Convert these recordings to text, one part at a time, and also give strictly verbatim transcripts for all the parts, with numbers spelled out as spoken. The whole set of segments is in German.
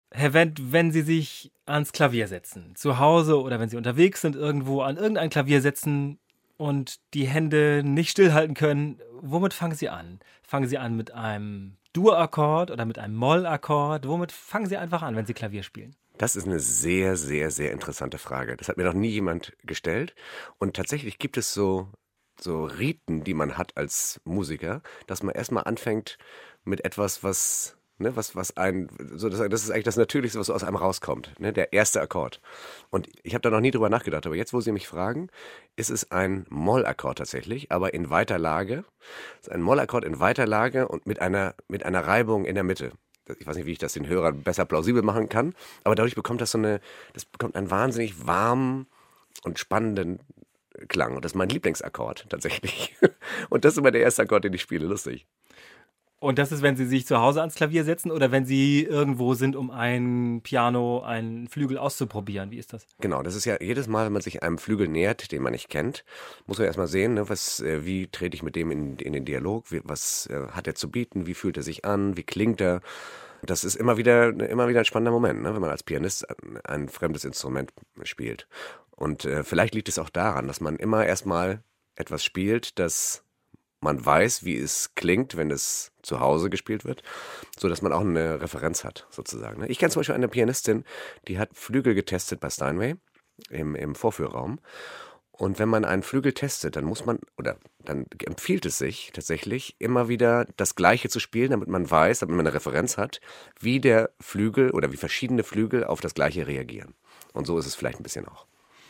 Herr Wendt, wenn Sie sich ans Klavier setzen, zu Hause oder wenn Sie unterwegs sind, irgendwo an irgendein Klavier setzen und die Hände nicht stillhalten können, womit fangen Sie an? Fangen Sie an mit einem Dur-Akkord oder mit einem Moll-Akkord? Womit fangen Sie einfach an, wenn Sie Klavier spielen? Das ist eine sehr, sehr, sehr interessante Frage. Das hat mir noch nie jemand gestellt. Und tatsächlich gibt es so, so Riten, die man hat als Musiker, dass man erstmal anfängt mit etwas, was, ne, was, was ein, so das, das ist eigentlich das Natürlichste, was so aus einem rauskommt, ne, der erste Akkord. Und ich habe da noch nie drüber nachgedacht, aber jetzt, wo Sie mich fragen, ist es ein Mollakkord tatsächlich, aber in weiter Lage. Es ist ein Mollakkord in weiter Lage und mit einer, mit einer Reibung in der Mitte. Ich weiß nicht, wie ich das den Hörern besser plausibel machen kann, aber dadurch bekommt das so eine, das bekommt einen wahnsinnig warmen und spannenden Klang. Und das ist mein Lieblingsakkord tatsächlich. Und das ist immer der erste Akkord, den ich spiele. Lustig. Und das ist, wenn Sie sich zu Hause ans Klavier setzen oder wenn Sie irgendwo sind, um ein Piano, einen Flügel auszuprobieren? Wie ist das? Genau, das ist ja jedes Mal, wenn man sich einem Flügel nähert, den man nicht kennt, muss man erstmal sehen, ne, was, äh, wie trete ich mit dem in, in den Dialog, wie, was äh, hat er zu bieten, wie fühlt er sich an, wie klingt er. Das ist immer wieder, immer wieder ein spannender Moment, ne, wenn man als Pianist ein, ein fremdes Instrument spielt. Und äh, vielleicht liegt es auch daran, dass man immer erstmal etwas spielt, das man weiß, wie es klingt, wenn es zu Hause gespielt wird, so dass man auch eine Referenz hat, sozusagen. Ich kenne zum Beispiel eine Pianistin, die hat Flügel getestet bei Steinway im, im Vorführraum. Und wenn man einen Flügel testet, dann muss man, oder dann empfiehlt es sich tatsächlich, immer wieder das Gleiche zu spielen, damit man weiß, damit man eine Referenz hat, wie der Flügel oder wie verschiedene Flügel auf das Gleiche reagieren. Und so ist es vielleicht ein bisschen auch.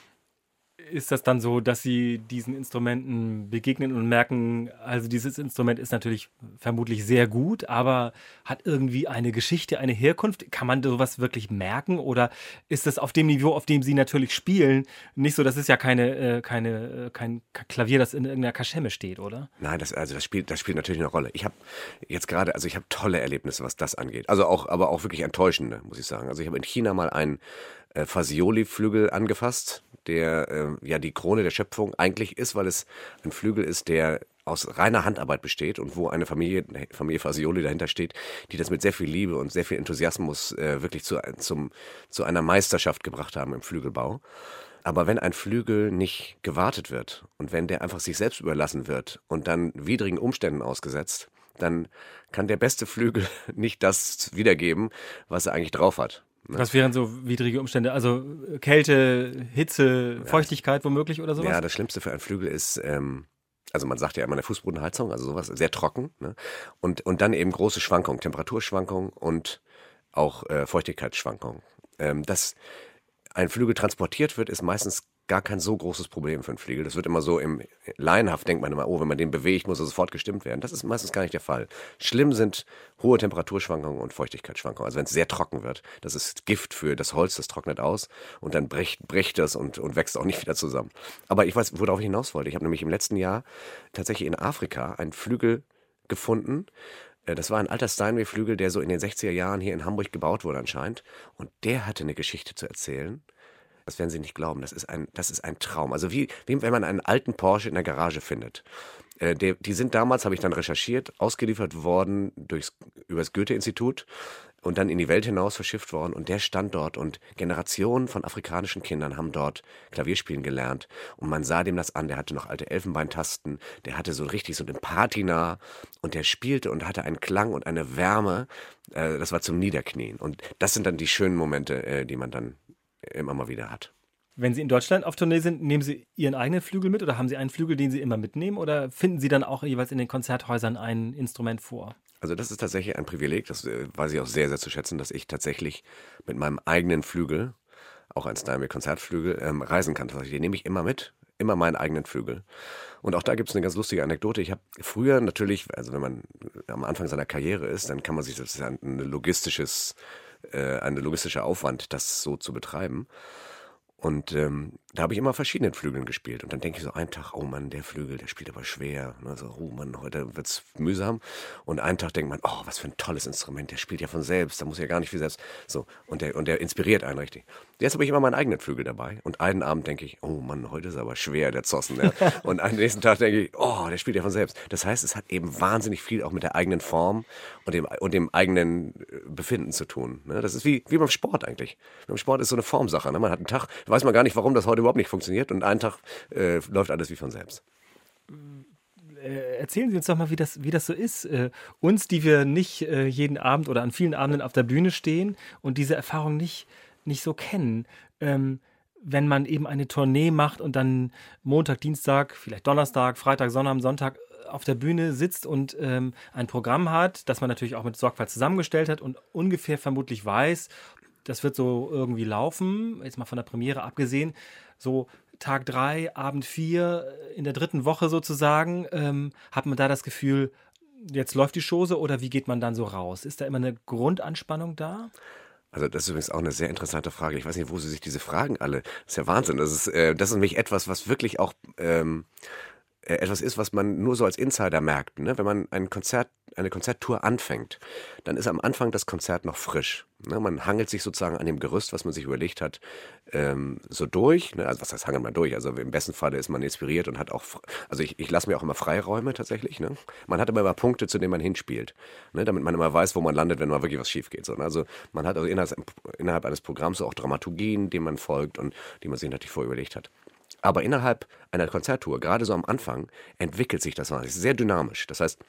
Ist das dann so, dass Sie diesen Instrumenten begegnen und merken, also dieses Instrument ist natürlich vermutlich sehr gut, aber hat irgendwie eine Geschichte, eine Herkunft? Kann man sowas wirklich merken? Oder ist das auf dem Niveau, auf dem Sie natürlich spielen, nicht so, das ist ja keine, äh, keine, äh, kein Klavier, das in irgendeiner Kaschemme steht, oder? Nein, das, also das spielt, das spielt natürlich eine Rolle. Ich habe jetzt gerade, also ich habe tolle Erlebnisse, was das angeht. Also auch, aber auch wirklich enttäuschende, muss ich sagen. Also ich habe in China mal einen äh, Fasioli-Flügel angefasst, der äh, ja die Krone der Schöpfung eigentlich ist, weil es ein Flügel ist, der aus reiner Handarbeit besteht und wo eine Familie, Familie Fasioli dahinter steht, die das mit sehr viel Liebe und sehr viel Enthusiasmus äh, wirklich zu, zum, zu einer Meisterschaft gebracht haben im Flügelbau. Aber wenn ein Flügel nicht gewartet wird und wenn der einfach sich selbst überlassen wird und dann widrigen Umständen ausgesetzt, dann kann der beste Flügel nicht das wiedergeben, was er eigentlich drauf hat. Was wären so widrige Umstände? Also Kälte, Hitze, Feuchtigkeit womöglich oder sowas? Ja, das Schlimmste für einen Flügel ist, ähm, also man sagt ja immer eine Fußbodenheizung, also sowas sehr trocken, ne? Und, und dann eben große Schwankungen, Temperaturschwankungen und auch äh, Feuchtigkeitsschwankungen. Ähm, dass ein Flügel transportiert wird, ist meistens gar kein so großes Problem für einen Flügel. Das wird immer so im laienhaft, denkt man immer, oh, wenn man den bewegt, muss er sofort gestimmt werden. Das ist meistens gar nicht der Fall. Schlimm sind hohe Temperaturschwankungen und Feuchtigkeitsschwankungen. Also wenn es sehr trocken wird, das ist Gift für das Holz, das trocknet aus und dann bricht, bricht das und, und wächst auch nicht wieder zusammen. Aber ich weiß, worauf ich hinaus wollte. Ich habe nämlich im letzten Jahr tatsächlich in Afrika einen Flügel gefunden. Das war ein alter Steinway-Flügel, der so in den sechziger Jahren hier in Hamburg gebaut wurde anscheinend. Und der hatte eine Geschichte zu erzählen. Das werden Sie nicht glauben. Das ist ein, das ist ein Traum. Also wie, wie wenn man einen alten Porsche in der Garage findet. Äh, der, die sind damals, habe ich dann recherchiert, ausgeliefert worden durchs, übers Goethe-Institut und dann in die Welt hinaus verschifft worden. Und der stand dort und Generationen von afrikanischen Kindern haben dort Klavierspielen gelernt. Und man sah dem das an. Der hatte noch alte Elfenbeintasten. Der hatte so richtig so einen Patina. Und der spielte und hatte einen Klang und eine Wärme. Äh, das war zum Niederknien. Und das sind dann die schönen Momente, äh, die man dann immer mal wieder hat. Wenn Sie in Deutschland auf Tournee sind, nehmen Sie Ihren eigenen Flügel mit oder haben Sie einen Flügel, den Sie immer mitnehmen oder finden Sie dann auch jeweils in den Konzerthäusern ein Instrument vor? Also das ist tatsächlich ein Privileg, das äh, weiß ich auch sehr, sehr zu schätzen, dass ich tatsächlich mit meinem eigenen Flügel, auch ein Steinway-Konzertflügel, ähm, reisen kann. Den nehme ich immer mit, immer meinen eigenen Flügel. Und auch da gibt es eine ganz lustige Anekdote. Ich habe früher natürlich, also wenn man am Anfang seiner Karriere ist, dann kann man sich, das ist ein logistisches, äh, ein logistischer Aufwand, das so zu betreiben. Und ähm, da habe ich immer verschiedenen Flügeln gespielt. Und dann denke ich so einen Tag, oh Mann, der Flügel, der spielt aber schwer. Ne? So, oh Mann, heute wird's mühsam. Und einen Tag denkt man, oh, was für ein tolles Instrument, der spielt ja von selbst, da muss ja gar nicht viel selbst. So, und der, und der inspiriert einen richtig. Jetzt habe ich immer meinen eigenen Flügel dabei. Und einen Abend denke ich, oh Mann, heute ist aber schwer, der Zossen. Ja? Und am nächsten Tag denke ich, oh, der spielt ja von selbst. Das heißt, es hat eben wahnsinnig viel auch mit der eigenen Form und dem, und dem eigenen Befinden zu tun. Ne? Das ist wie, wie beim Sport eigentlich. Beim Sport ist so eine Formsache. Ne? Man hat einen Tag, weiß man gar nicht, warum das heute überhaupt nicht funktioniert und einen Tag äh, läuft alles wie von selbst. Erzählen Sie uns doch mal, wie das, wie das so ist. Äh, uns, die wir nicht äh, jeden Abend oder an vielen Abenden auf der Bühne stehen und diese Erfahrung nicht, nicht so kennen. Ähm, wenn man eben eine Tournee macht und dann Montag, Dienstag, vielleicht Donnerstag, Freitag, Sonnabend, Sonntag auf der Bühne sitzt und ähm, ein Programm hat, das man natürlich auch mit Sorgfalt zusammengestellt hat und ungefähr vermutlich weiß, das wird so irgendwie laufen, jetzt mal von der Premiere abgesehen, so Tag drei, Abend vier, in der dritten Woche sozusagen, ähm, hat man da das Gefühl, jetzt läuft die Chose oder wie geht man dann so raus? Ist da immer eine Grundanspannung da? Also das ist übrigens auch eine sehr interessante Frage. Ich weiß nicht, wo Sie sich diese Fragen alle, das ist ja Wahnsinn. Das ist, äh, das ist nämlich etwas, was wirklich auch ähm, äh, etwas ist, was man nur so als Insider merkt. Ne? Wenn man ein Konzert, eine Konzerttour anfängt, dann ist am Anfang das Konzert noch frisch. Ne? Man hangelt sich sozusagen an dem Gerüst, was man sich überlegt hat, ähm, so durch. Ne? Also was heißt hangelt man durch? Also im besten Falle ist man inspiriert und hat auch, also ich, ich lasse mir auch immer Freiräume tatsächlich. Ne? Man hat immer, immer Punkte, zu denen man hinspielt, ne? Damit man immer weiß, wo man landet, wenn mal wirklich was schief geht. So, ne? Also man hat also innerhalb, innerhalb eines Programms so auch Dramaturgien, denen man folgt und die man sich natürlich vorher überlegt hat. Aber innerhalb einer Konzerttour, gerade so am Anfang, entwickelt sich das wahnsinnig. Sehr dynamisch. Das heißt,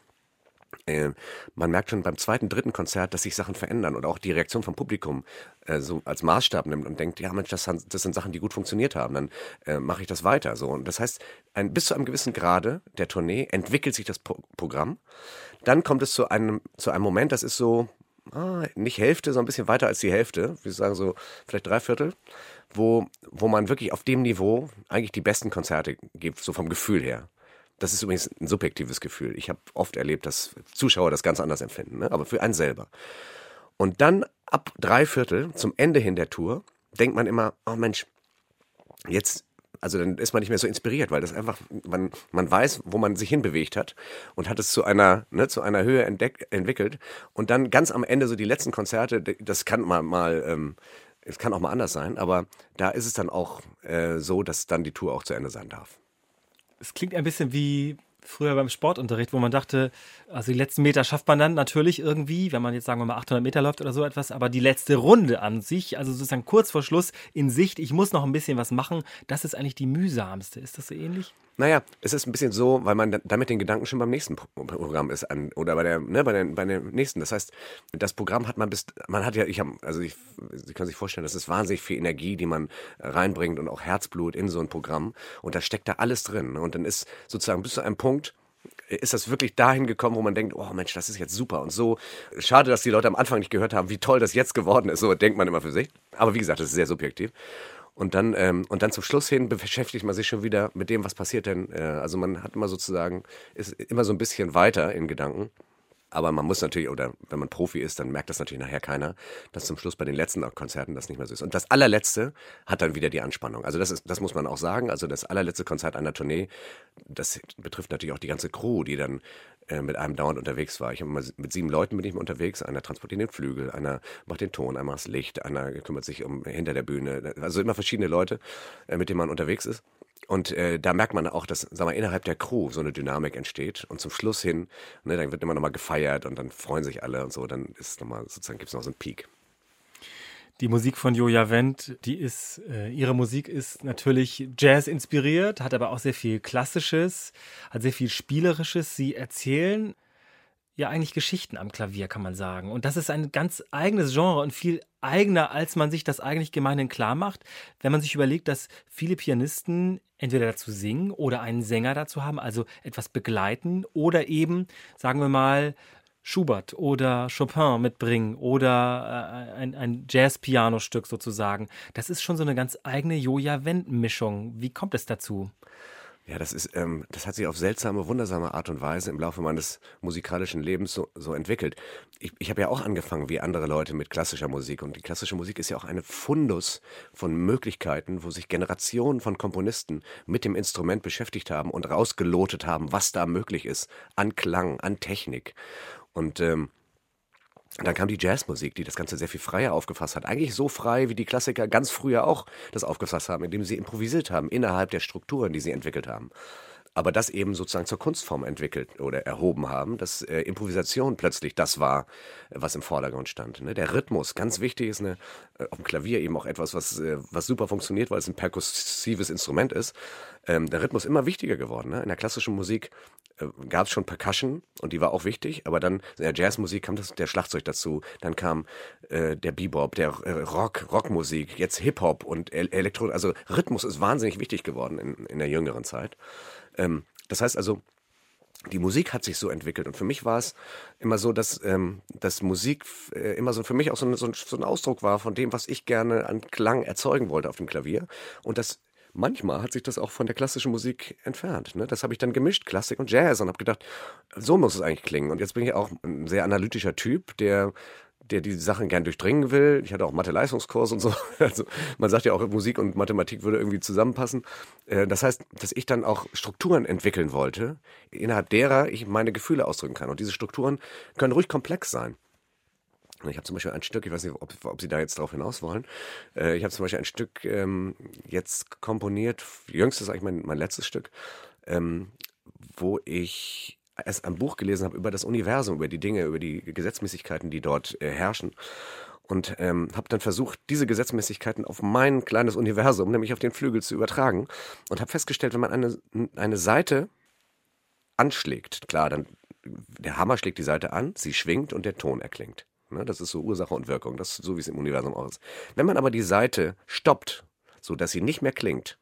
äh, man merkt schon beim zweiten, dritten Konzert, dass sich Sachen verändern und auch die Reaktion vom Publikum äh, so als Maßstab nimmt und denkt, ja Mensch, das, das sind Sachen, die gut funktioniert haben, dann äh, mache ich das weiter. So. Und das heißt, ein, bis zu einem gewissen Grade der Tournee entwickelt sich das Pro- Programm. Dann kommt es zu einem, zu einem Moment, das ist so, ah, nicht Hälfte, so ein bisschen weiter als die Hälfte, wie sagen so, vielleicht drei Viertel, wo, wo man wirklich auf dem Niveau eigentlich die besten Konzerte gibt, so vom Gefühl her. Das ist übrigens ein subjektives Gefühl. Ich habe oft erlebt, dass Zuschauer das ganz anders empfinden, ne? Aber für einen selber. Und dann ab drei Viertel zum Ende hin der Tour denkt man immer, oh Mensch, jetzt, also dann ist man nicht mehr so inspiriert, weil das einfach, man, man weiß, wo man sich hinbewegt hat und hat es zu einer, ne, zu einer Höhe entdeck, entwickelt. Und dann ganz am Ende so die letzten Konzerte, das kann man mal, ähm, es kann auch mal anders sein, aber da ist es dann auch äh, so, dass dann die Tour auch zu Ende sein darf. Es klingt ein bisschen wie früher beim Sportunterricht, wo man dachte, also die letzten Meter schafft man dann natürlich irgendwie, wenn man jetzt sagen wir mal achthundert Meter läuft oder so etwas, aber die letzte Runde an sich, also sozusagen kurz vor Schluss in Sicht, ich muss noch ein bisschen was machen, das ist eigentlich die mühsamste. Ist das so ähnlich? Naja, es ist ein bisschen so, weil man damit den Gedanken schon beim nächsten Programm ist an, oder bei der, ne, bei der, bei der nächsten. Das heißt, das Programm hat man bis, man hat ja, ich habe, also ich, Sie können sich vorstellen, das ist wahnsinnig viel Energie, die man reinbringt und auch Herzblut in so ein Programm. Und da steckt da alles drin. Und dann ist sozusagen bis zu einem Punkt, ist das wirklich dahin gekommen, wo man denkt, oh Mensch, das ist jetzt super und so. Schade, dass die Leute am Anfang nicht gehört haben, wie toll das jetzt geworden ist. So denkt man immer für sich. Aber wie gesagt, das ist sehr subjektiv. Und dann, ähm, und dann zum Schluss hin beschäftigt man sich schon wieder mit dem, was passiert denn. Äh, also man hat immer sozusagen, ist immer so ein bisschen weiter in Gedanken. Aber man muss natürlich, oder wenn man Profi ist, dann merkt das natürlich nachher keiner, dass zum Schluss bei den letzten Konzerten das nicht mehr so ist. Und das allerletzte hat dann wieder die Anspannung. Also das ist, das muss man auch sagen. Also das allerletzte Konzert einer Tournee, das betrifft natürlich auch die ganze Crew, die dann äh, mit einem dauernd unterwegs war. Ich habe immer mit sieben Leuten bin ich mal unterwegs. Einer transportiert den Flügel, einer macht den Ton, einer macht das Licht, einer kümmert sich um hinter der Bühne. Also immer verschiedene Leute, äh, mit denen man unterwegs ist. Und äh, da merkt man auch, dass, sag mal, innerhalb der Crew so eine Dynamik entsteht. Und zum Schluss hin, ne, dann wird immer nochmal gefeiert und dann freuen sich alle und so. Dann ist nochmal, sozusagen, gibt es noch so einen Peak. Die Musik von Joja Wendt, die ist, äh, ihre Musik ist natürlich Jazz inspiriert, hat aber auch sehr viel Klassisches, hat sehr viel Spielerisches. Sie erzählen ja eigentlich Geschichten am Klavier, kann man sagen. Und das ist ein ganz eigenes Genre und viel eigener, als man sich das eigentlich gemeinhin klar macht, wenn man sich überlegt, dass viele Pianisten entweder dazu singen oder einen Sänger dazu haben, also etwas begleiten oder eben, sagen wir mal, Schubert oder Chopin mitbringen oder äh, ein, ein Jazz-Piano-Stück sozusagen. Das ist schon so eine ganz eigene Joja Wendt-Mischung. Wie kommt es dazu? Ja, das ist, ähm, das hat sich auf seltsame, wundersame Art und Weise im Laufe meines musikalischen Lebens so, so entwickelt. Ich, ich habe ja auch angefangen wie andere Leute mit klassischer Musik und die klassische Musik ist ja auch eine Fundus von Möglichkeiten, wo sich Generationen von Komponisten mit dem Instrument beschäftigt haben und rausgelotet haben, was da möglich ist, an Klang, an Technik. Und ähm, dann kam die Jazzmusik, die das Ganze sehr viel freier aufgefasst hat. Eigentlich so frei, wie die Klassiker ganz früher auch das aufgefasst haben, indem sie improvisiert haben innerhalb der Strukturen, die sie entwickelt haben. Aber das eben sozusagen zur Kunstform entwickelt oder erhoben haben, dass äh, Improvisation plötzlich das war, äh, was im Vordergrund stand. Ne? Der Rhythmus, ganz wichtig, ist eine, äh, auf dem Klavier eben auch etwas, was, äh, was super funktioniert, weil es ein perkussives Instrument ist. Ähm, der Rhythmus immer wichtiger geworden. Ne? In der klassischen Musik äh, gab es schon Percussion und die war auch wichtig, aber dann in der Jazzmusik kam das, der Schlagzeug dazu, dann kam äh, der Bebop, der äh, Rock, Rockmusik, jetzt Hip-Hop und El Elektro, also Rhythmus ist wahnsinnig wichtig geworden in, in der jüngeren Zeit. Ähm, das heißt also, die Musik hat sich so entwickelt und für mich war es immer so, dass, ähm, dass Musik äh, immer so für mich auch so, so, ein, so ein Ausdruck war von dem, was ich gerne an Klang erzeugen wollte auf dem Klavier und das manchmal hat sich das auch von der klassischen Musik entfernt. Ne? Das habe ich dann gemischt, Klassik und Jazz und habe gedacht, so muss es eigentlich klingen und jetzt bin ich auch ein sehr analytischer Typ, der der die Sachen gern durchdringen will. Ich hatte auch Mathe-Leistungskurs und so. Also man sagt ja auch, Musik und Mathematik würde irgendwie zusammenpassen. Das heißt, dass ich dann auch Strukturen entwickeln wollte, innerhalb derer ich meine Gefühle ausdrücken kann. Und diese Strukturen können ruhig komplex sein. Ich habe zum Beispiel ein Stück, ich weiß nicht, ob, ob Sie da jetzt drauf hinaus wollen. Ich habe zum Beispiel ein Stück ähm, jetzt komponiert, jüngstes eigentlich mein, mein letztes Stück, ähm, wo ich erst ein Buch gelesen habe über das Universum, über die Dinge, über die Gesetzmäßigkeiten, die dort äh, herrschen. Und ähm, habe dann versucht, diese Gesetzmäßigkeiten auf mein kleines Universum, nämlich auf den Flügel, zu übertragen. Und habe festgestellt, wenn man eine, eine Saite anschlägt, klar, dann der Hammer schlägt die Saite an, sie schwingt und der Ton erklingt. Ne, das ist so Ursache und Wirkung, das ist so, wie es im Universum auch ist. Wenn man aber die Saite stoppt, sodass sie nicht mehr klingt,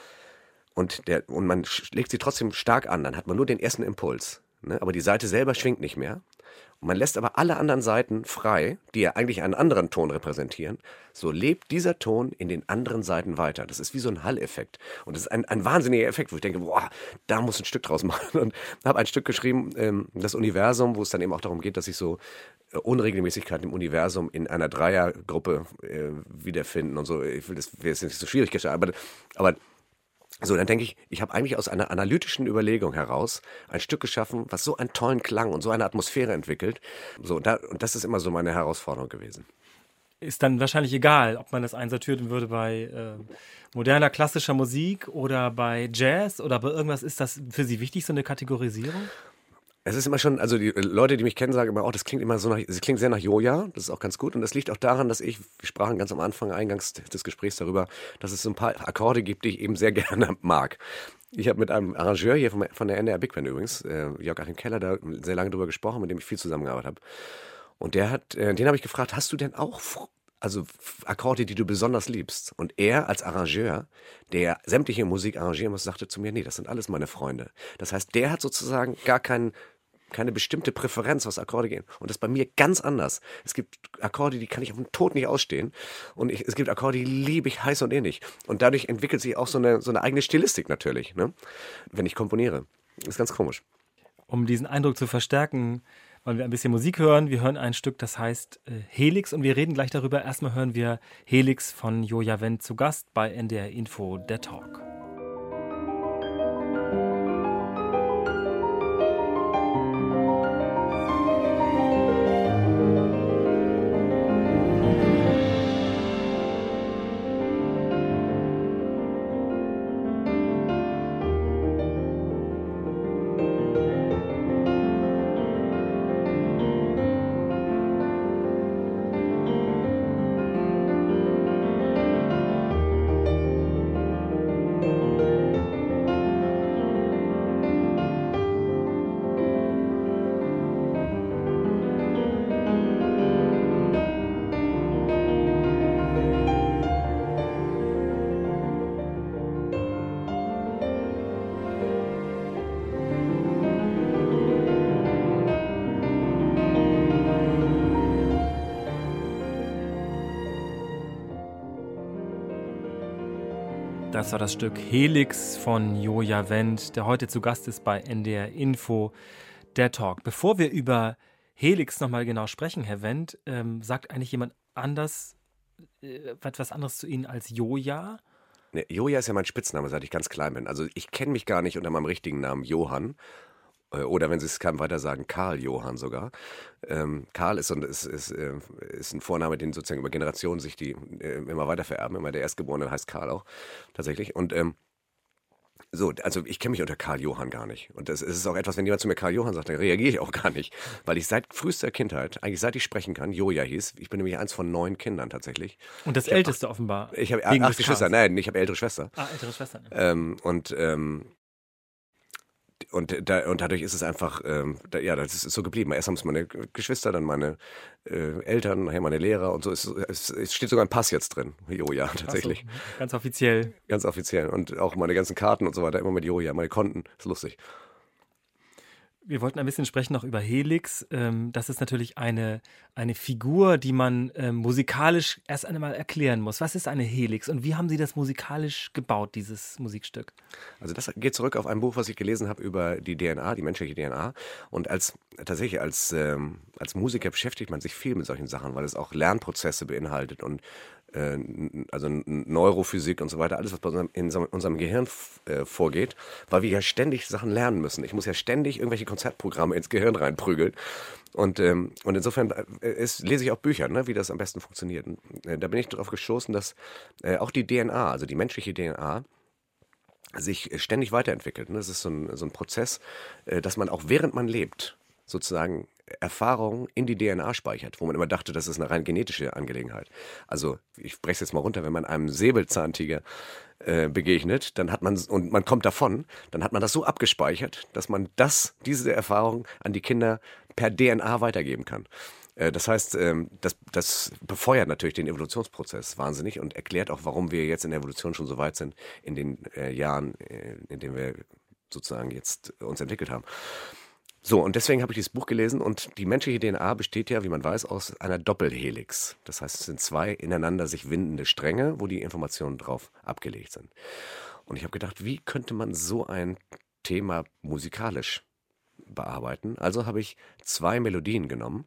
und, der, und man schlägt sie trotzdem stark an, dann hat man nur den ersten Impuls. Ne? Aber die Saite selber schwingt nicht mehr. Und man lässt aber alle anderen Saiten frei, die ja eigentlich einen anderen Ton repräsentieren. So lebt dieser Ton in den anderen Saiten weiter. Das ist wie so ein Hall-Effekt. Und das ist ein, ein wahnsinniger Effekt, wo ich denke, boah, da muss ein Stück draus machen. Und habe ein Stück geschrieben, ähm, das Universum, wo es dann eben auch darum geht, dass sich so äh, Unregelmäßigkeiten im Universum in einer Dreiergruppe äh, wiederfinden und so. Ich will das wäre jetzt nicht so schwierig gestalten, aber, aber so, dann denke ich, ich habe eigentlich aus einer analytischen Überlegung heraus ein Stück geschaffen, was so einen tollen Klang und so eine Atmosphäre entwickelt. So, da, und das ist immer so meine Herausforderung gewesen. Ist dann wahrscheinlich egal, ob man das einsortieren würde bei äh, moderner, klassischer Musik oder bei Jazz oder bei irgendwas. Ist das für Sie wichtig, so eine Kategorisierung? Es ist immer schon, also die Leute, die mich kennen, sagen immer, oh, das klingt immer so nach, es klingt sehr nach Joja, das ist auch ganz gut und das liegt auch daran, dass ich, wir sprachen ganz am Anfang eingangs des Gesprächs darüber, dass es so ein paar Akkorde gibt, die ich eben sehr gerne mag. Ich habe mit einem Arrangeur hier von, von der N D R Big Band übrigens, äh, Jörg-Achim Keller, da sehr lange drüber gesprochen, mit dem ich viel zusammengearbeitet habe. Und der hat, äh, den habe ich gefragt, hast du denn auch also Akkorde, die du besonders liebst? Und er als Arrangeur, der sämtliche Musik arrangieren muss, sagte zu mir, nee, das sind alles meine Freunde. Das heißt, der hat sozusagen gar keinen keine bestimmte Präferenz, was Akkorde gehen. Und das ist bei mir ganz anders. Es gibt Akkorde, die kann ich auf den Tod nicht ausstehen. Und ich, es gibt Akkorde, die liebe ich heiß und ähnlich. Und dadurch entwickelt sich auch so eine, so eine eigene Stilistik natürlich, ne? Wenn ich komponiere. Das ist ganz komisch. Um diesen Eindruck zu verstärken, wollen wir ein bisschen Musik hören. Wir hören ein Stück, das heißt äh, Helix und wir reden gleich darüber. Erstmal hören wir Helix von Joja Wendt zu Gast bei N D R Info, der Talk. Das war das Stück Helix von Joja Wendt, der heute zu Gast ist bei N D R Info, der Talk. Bevor wir über Helix nochmal genau sprechen, Herr Wendt, ähm, sagt eigentlich jemand anders äh, etwas anderes zu Ihnen als Joja? Ne, Joja ist ja mein Spitzname, seit ich ganz klein bin. Also ich kenne mich gar nicht unter meinem richtigen Namen Johann. Äh, Oder wenn Sie es keinem weiter sagen, Karl Johann sogar. Ähm, Karl ist, so ein- ist, ist, äh, ist ein Vorname, den sozusagen über Generationen sich die äh, immer weiter vererben. Immer der Erstgeborene heißt Karl auch tatsächlich. Und ähm, so, also ich kenne mich unter Karl Johann gar nicht. Und das ist auch etwas, wenn jemand zu mir Karl Johann sagt, dann reagiere ich auch gar nicht. Weil ich seit frühester Kindheit, eigentlich seit ich sprechen kann, Joja hieß. Ich bin nämlich eins von neun Kindern tatsächlich. Und das Ich hab Älteste offenbar. Ich habe wegen acht des Geschwister. Karls. Nein, ich habe ältere Schwester. Ah, ältere Schwestern. Ähm, und ähm, Und, da, und dadurch ist es einfach, ähm, da, ja, das ist so geblieben. Erst haben es meine Geschwister, dann meine äh, Eltern, nachher meine Lehrer und so. Es, es, es steht sogar ein Pass jetzt drin. Joja, tatsächlich. Ach so, ganz offiziell. Ganz offiziell. Und auch meine ganzen Karten und so weiter, immer mit Joja. Meine Konten, ist lustig. Wir wollten ein bisschen sprechen noch über Helix. Ähm, das ist natürlich eine, eine Figur, die man ähm, musikalisch erst einmal erklären muss. Was ist eine Helix und wie haben Sie das musikalisch gebaut, dieses Musikstück? Also das geht zurück auf ein Buch, was ich gelesen habe über die D N A, die menschliche D N A. Und als tatsächlich als, ähm, als Musiker beschäftigt man sich viel mit solchen Sachen, weil es auch Lernprozesse beinhaltet und äh, also Neurophysik und so weiter, alles, was bei unserem, in unserem Gehirn f- äh, vorgeht, weil wir ja ständig Sachen lernen müssen. Ich muss ja ständig irgendwelche Konzertprogramme ins Gehirn reinprügeln. Und, ähm, und insofern äh, ist, lese ich auch Bücher, ne, wie das am besten funktioniert. Und, äh, da bin ich darauf gestoßen, dass äh, auch die D N A, also die menschliche D N A, sich äh, ständig weiterentwickelt. Ne? Das ist so ein, so ein Prozess, äh, dass man auch während man lebt, sozusagen Erfahrungen in die D N A speichert, wo man immer dachte, das ist eine rein genetische Angelegenheit. Also ich breche es jetzt mal runter, wenn man einem Säbelzahntiger äh, begegnet, dann hat man und man kommt davon, dann hat man das so abgespeichert, dass man das, diese Erfahrung an die Kinder per D N A weitergeben kann. Äh, Das heißt, ähm, das, das befeuert natürlich den Evolutionsprozess wahnsinnig und erklärt auch, warum wir jetzt in der Evolution schon so weit sind in den äh, Jahren, äh, in denen wir sozusagen jetzt uns entwickelt haben. So, und deswegen habe ich dieses Buch gelesen und die menschliche D N A besteht ja, wie man weiß, aus einer Doppelhelix. Das heißt, es sind zwei ineinander sich windende Stränge, wo die Informationen drauf abgelegt sind. Und ich habe gedacht, wie könnte man so ein Thema musikalisch bearbeiten? Also habe ich zwei Melodien genommen,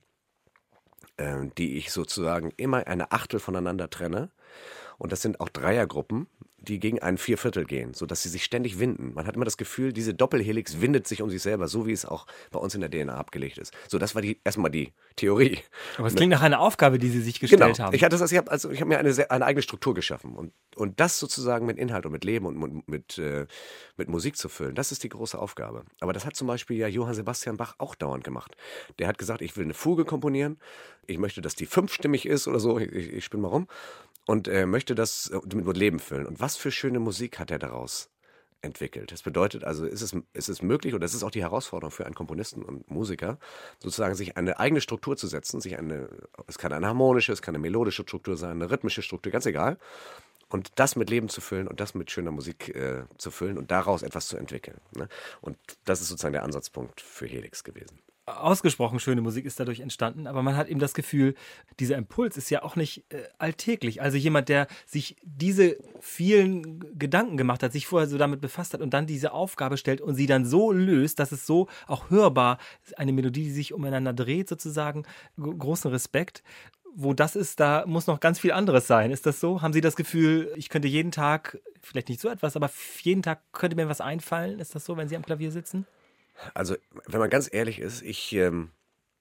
äh, die ich sozusagen immer eine Achtel voneinander trenne. Und das sind auch Dreiergruppen, die gegen ein Vierviertel gehen, sodass sie sich ständig winden. Man hat immer das Gefühl, diese Doppelhelix windet sich um sich selber, so wie es auch bei uns in der D N A abgelegt ist. So, das war die, erstmal die Theorie. Aber es klingt nach einer Aufgabe, die Sie sich gestellt Genau. haben. Ich hatte das, ich habe also ich habe mir eine, sehr- eine eigene Struktur geschaffen und und das sozusagen mit Inhalt und mit Leben und mit mit, äh, mit Musik zu füllen, das ist die große Aufgabe. Aber das hat zum Beispiel ja Johann Sebastian Bach auch dauernd gemacht. Der hat gesagt, ich will eine Fuge komponieren, ich möchte, dass die fünfstimmig ist oder so. Ich, ich spinne mal rum und äh, möchte das äh, mit, mit Leben füllen. Und was für schöne Musik hat er daraus entwickelt. Das bedeutet also, ist es, ist es möglich, und das ist auch die Herausforderung für einen Komponisten und Musiker, sozusagen sich eine eigene Struktur zu setzen, sich eine, es kann eine harmonische, es kann eine melodische Struktur sein, eine rhythmische Struktur, ganz egal, und das mit Leben zu füllen und das mit schöner Musik äh, zu füllen und daraus etwas zu entwickeln. Ne? Und das ist sozusagen der Ansatzpunkt für Helix gewesen. Ausgesprochen schöne Musik ist dadurch entstanden, aber man hat eben das Gefühl, dieser Impuls ist ja auch nicht äh, alltäglich. Also jemand, der sich diese vielen Gedanken gemacht hat, sich vorher so damit befasst hat und dann diese Aufgabe stellt und sie dann so löst, dass es so auch hörbar, eine Melodie, die sich umeinander dreht sozusagen, G- großen Respekt. Wo das ist, da muss noch ganz viel anderes sein. Ist das so? Haben Sie das Gefühl, ich könnte jeden Tag, vielleicht nicht so etwas, aber jeden Tag könnte mir was einfallen? Ist das so, wenn Sie am Klavier sitzen? Also, wenn man ganz ehrlich ist, ich ähm,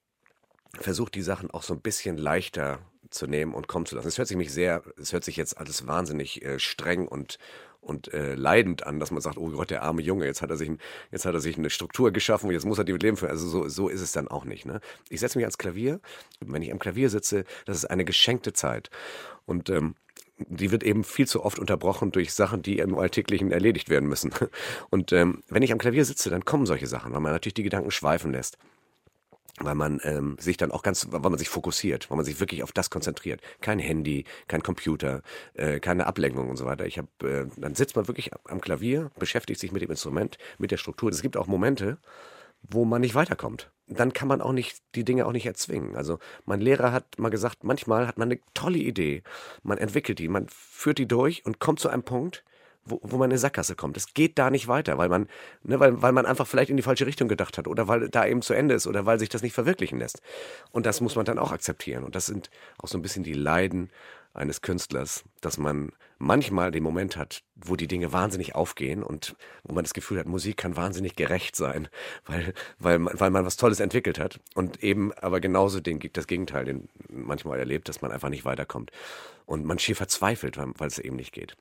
versuche die Sachen auch so ein bisschen leichter zu nehmen und kommen zu lassen. Es hört sich mich sehr, es hört sich jetzt alles wahnsinnig äh, streng und und äh, leidend an, dass man sagt, oh Gott, der arme Junge, jetzt hat er sich, ein, jetzt hat er sich eine Struktur geschaffen und jetzt muss er die mit Leben führen. Also so, so ist es dann auch nicht. Ne? Ich setze mich ans Klavier. Wenn ich am Klavier sitze, das ist eine geschenkte Zeit. Und ähm, die wird eben viel zu oft unterbrochen durch Sachen, die im Alltäglichen erledigt werden müssen. Und ähm, wenn ich am Klavier sitze, dann kommen solche Sachen, weil man natürlich die Gedanken schweifen lässt. Weil man ähm, sich dann auch ganz, weil man sich fokussiert, weil man sich wirklich auf das konzentriert. Kein Handy, kein Computer, äh, keine Ablenkung und so weiter. Ich habe, äh, dann sitzt man wirklich am Klavier, beschäftigt sich mit dem Instrument, mit der Struktur. Es gibt auch Momente, wo man nicht weiterkommt. Dann kann man auch nicht die Dinge auch nicht erzwingen. Also mein Lehrer hat mal gesagt, manchmal hat man eine tolle Idee, man entwickelt die, man führt die durch und kommt zu einem Punkt, wo, wo man in eine Sackgasse kommt. Es geht da nicht weiter, weil man, ne, weil, weil man einfach vielleicht in die falsche Richtung gedacht hat oder weil da eben zu Ende ist oder weil sich das nicht verwirklichen lässt. Und das muss man dann auch akzeptieren. Und das sind auch so ein bisschen die Leiden eines Künstlers, dass man manchmal den Moment hat, wo die Dinge wahnsinnig aufgehen und wo man das Gefühl hat, Musik kann wahnsinnig gerecht sein, weil, weil, man, weil man was Tolles entwickelt hat und eben aber genauso den, das Gegenteil den manchmal erlebt, dass man einfach nicht weiterkommt und man schier verzweifelt, weil, weil es eben nicht geht.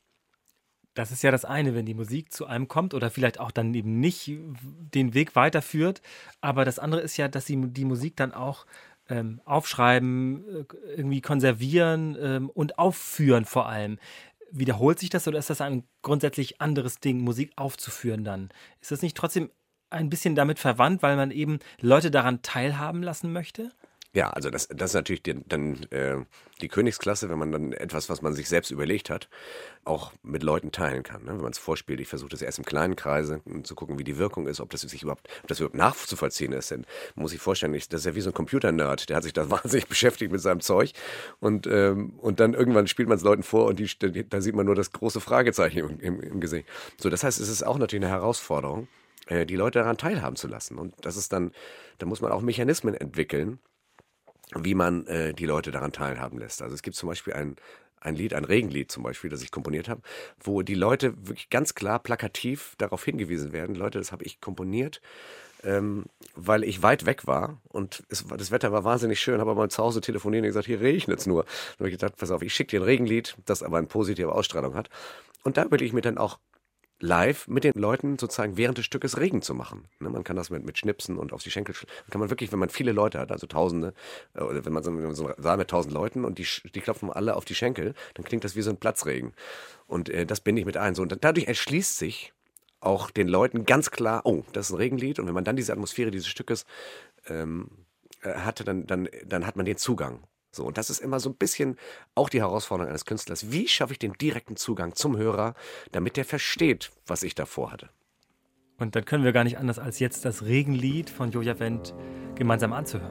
Das ist ja das eine, wenn die Musik zu einem kommt oder vielleicht auch dann eben nicht den Weg weiterführt, aber das andere ist ja, dass sie die Musik dann auch Ähm, aufschreiben, irgendwie konservieren ähm, und aufführen vor allem. Wiederholt sich das oder ist das ein grundsätzlich anderes Ding, Musik aufzuführen dann? Ist das nicht trotzdem ein bisschen damit verwandt, weil man eben Leute daran teilhaben lassen möchte? Ja, also das, das ist natürlich die, dann äh, die Königsklasse, wenn man dann etwas, was man sich selbst überlegt hat, auch mit Leuten teilen kann. Ne? Wenn man es vorspielt, ich versuche das erst im kleinen Kreise, um zu gucken, wie die Wirkung ist, ob das sich überhaupt, ob das überhaupt nachzuvollziehen ist. Denn man muss sich vorstellen, ich, das ist ja wie so ein Computer-Nerd, der hat sich da wahnsinnig beschäftigt mit seinem Zeug und, ähm, und dann irgendwann spielt man es Leuten vor und die, da sieht man nur das große Fragezeichen im, im, im Gesicht. So, das heißt, es ist auch natürlich eine Herausforderung, äh, die Leute daran teilhaben zu lassen. Und das ist dann, da muss man auch Mechanismen entwickeln, wie man äh, die Leute daran teilhaben lässt. Also es gibt zum Beispiel ein, ein Lied, ein Regenlied zum Beispiel, das ich komponiert habe, wo die Leute wirklich ganz klar plakativ darauf hingewiesen werden, Leute, das habe ich komponiert, ähm, weil ich weit weg war und es, das Wetter war wahnsinnig schön, habe aber mal zu Hause telefoniert und gesagt, hier regnet es nur. Dann habe ich gedacht, pass auf, ich schicke dir ein Regenlied, das aber eine positive Ausstrahlung hat. Und da überlege ich mir dann auch, live mit den Leuten sozusagen während des Stückes Regen zu machen. Ne, man kann das mit, mit Schnipsen und auf die Schenkel, kann man wirklich, wenn man viele Leute hat, also Tausende, äh, oder wenn man so, wenn man so einen Saal mit tausend Leuten und die, die klopfen alle auf die Schenkel, dann klingt das wie so ein Platzregen. Und äh, das binde ich mit ein. So, und dadurch erschließt sich auch den Leuten ganz klar, oh, das ist ein Regenlied. Und wenn man dann diese Atmosphäre dieses Stückes ähm, äh, hatte, dann, dann, dann hat man den Zugang. So, und das ist immer so ein bisschen auch die Herausforderung eines Künstlers. Wie schaffe ich den direkten Zugang zum Hörer, damit der versteht, was ich davor hatte? Und dann können wir gar nicht anders, als jetzt das Regenlied von Joja Wendt gemeinsam anzuhören.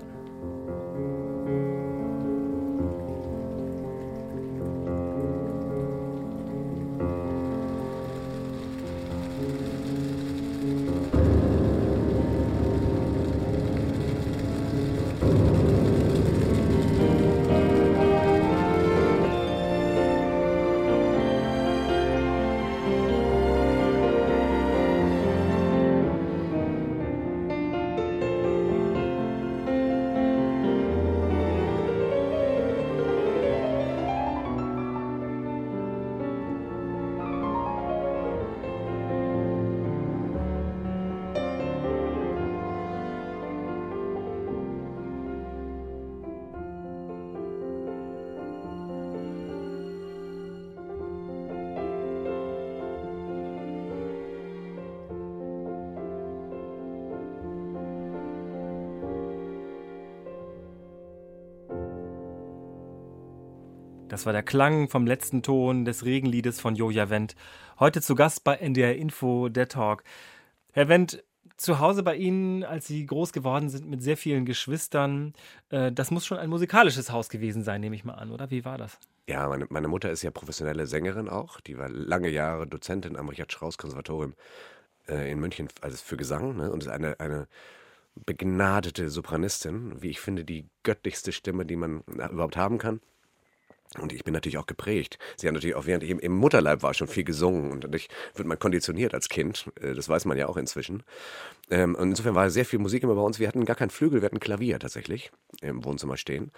Das war der Klang vom letzten Ton des Regenliedes von Joja Wendt. Heute zu Gast bei N D R Info, der Talk. Herr Wendt, zu Hause bei Ihnen, als Sie groß geworden sind mit sehr vielen Geschwistern, äh, das muss schon ein musikalisches Haus gewesen sein, nehme ich mal an, oder? Wie war das? Ja, meine, meine Mutter ist ja professionelle Sängerin auch. Die war lange Jahre Dozentin am Richard-Strauss-Konservatorium äh, in München, also für Gesang, ne? Und ist eine, eine begnadete Sopranistin, wie ich finde, die göttlichste Stimme, die man na, überhaupt haben kann. Und ich bin natürlich auch geprägt. Sie hat natürlich auch, während ich im, im Mutterleib war, schon viel gesungen. Und dadurch wird man konditioniert als Kind. Das weiß man ja auch inzwischen. Ähm, und insofern war sehr viel Musik immer bei uns. Wir hatten gar kein Flügel, wir hatten ein Klavier tatsächlich im Wohnzimmer stehen,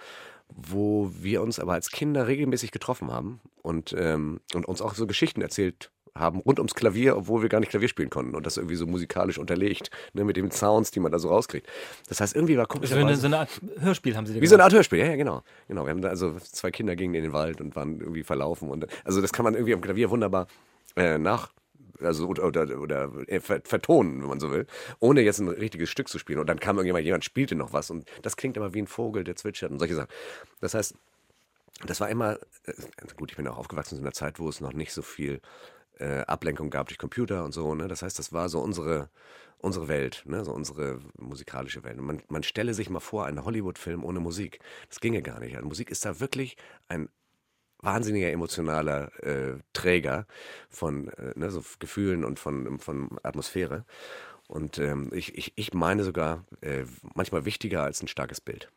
wo wir uns aber als Kinder regelmäßig getroffen haben und, ähm, und uns auch so Geschichten erzählt haben rund ums Klavier, obwohl wir gar nicht Klavier spielen konnten und das irgendwie so musikalisch unterlegt, ne, mit den Sounds, die man da so rauskriegt. Das heißt, irgendwie war komischerweise... So eine, so eine Art Hörspiel haben Sie da Wie gemacht. So eine Art Hörspiel, ja, ja, genau. genau. Wir haben da also zwei Kinder gingen in den Wald und waren irgendwie verlaufen. Und, also das kann man irgendwie am Klavier wunderbar äh, nach... Also oder, oder, oder äh, vertonen, wenn man so will, ohne jetzt ein richtiges Stück zu spielen. Und dann kam irgendjemand, jemand spielte noch was und das klingt immer wie ein Vogel, der zwitschert und solche Sachen. Das heißt, das war immer... Äh, gut, ich bin auch aufgewachsen in einer Zeit, wo es noch nicht so viel... Äh, Ablenkung gab durch Computer und so, ne? Das heißt, das war so unsere, unsere Welt, ne? So unsere musikalische Welt. Und man, man stelle sich mal vor, einen Hollywood-Film ohne Musik. Das ginge gar nicht. Also Musik ist da wirklich ein wahnsinniger emotionaler äh, Träger von äh, ne, so Gefühlen und von, von Atmosphäre. Und ähm, ich, ich, ich meine sogar äh, manchmal wichtiger als ein starkes Bild.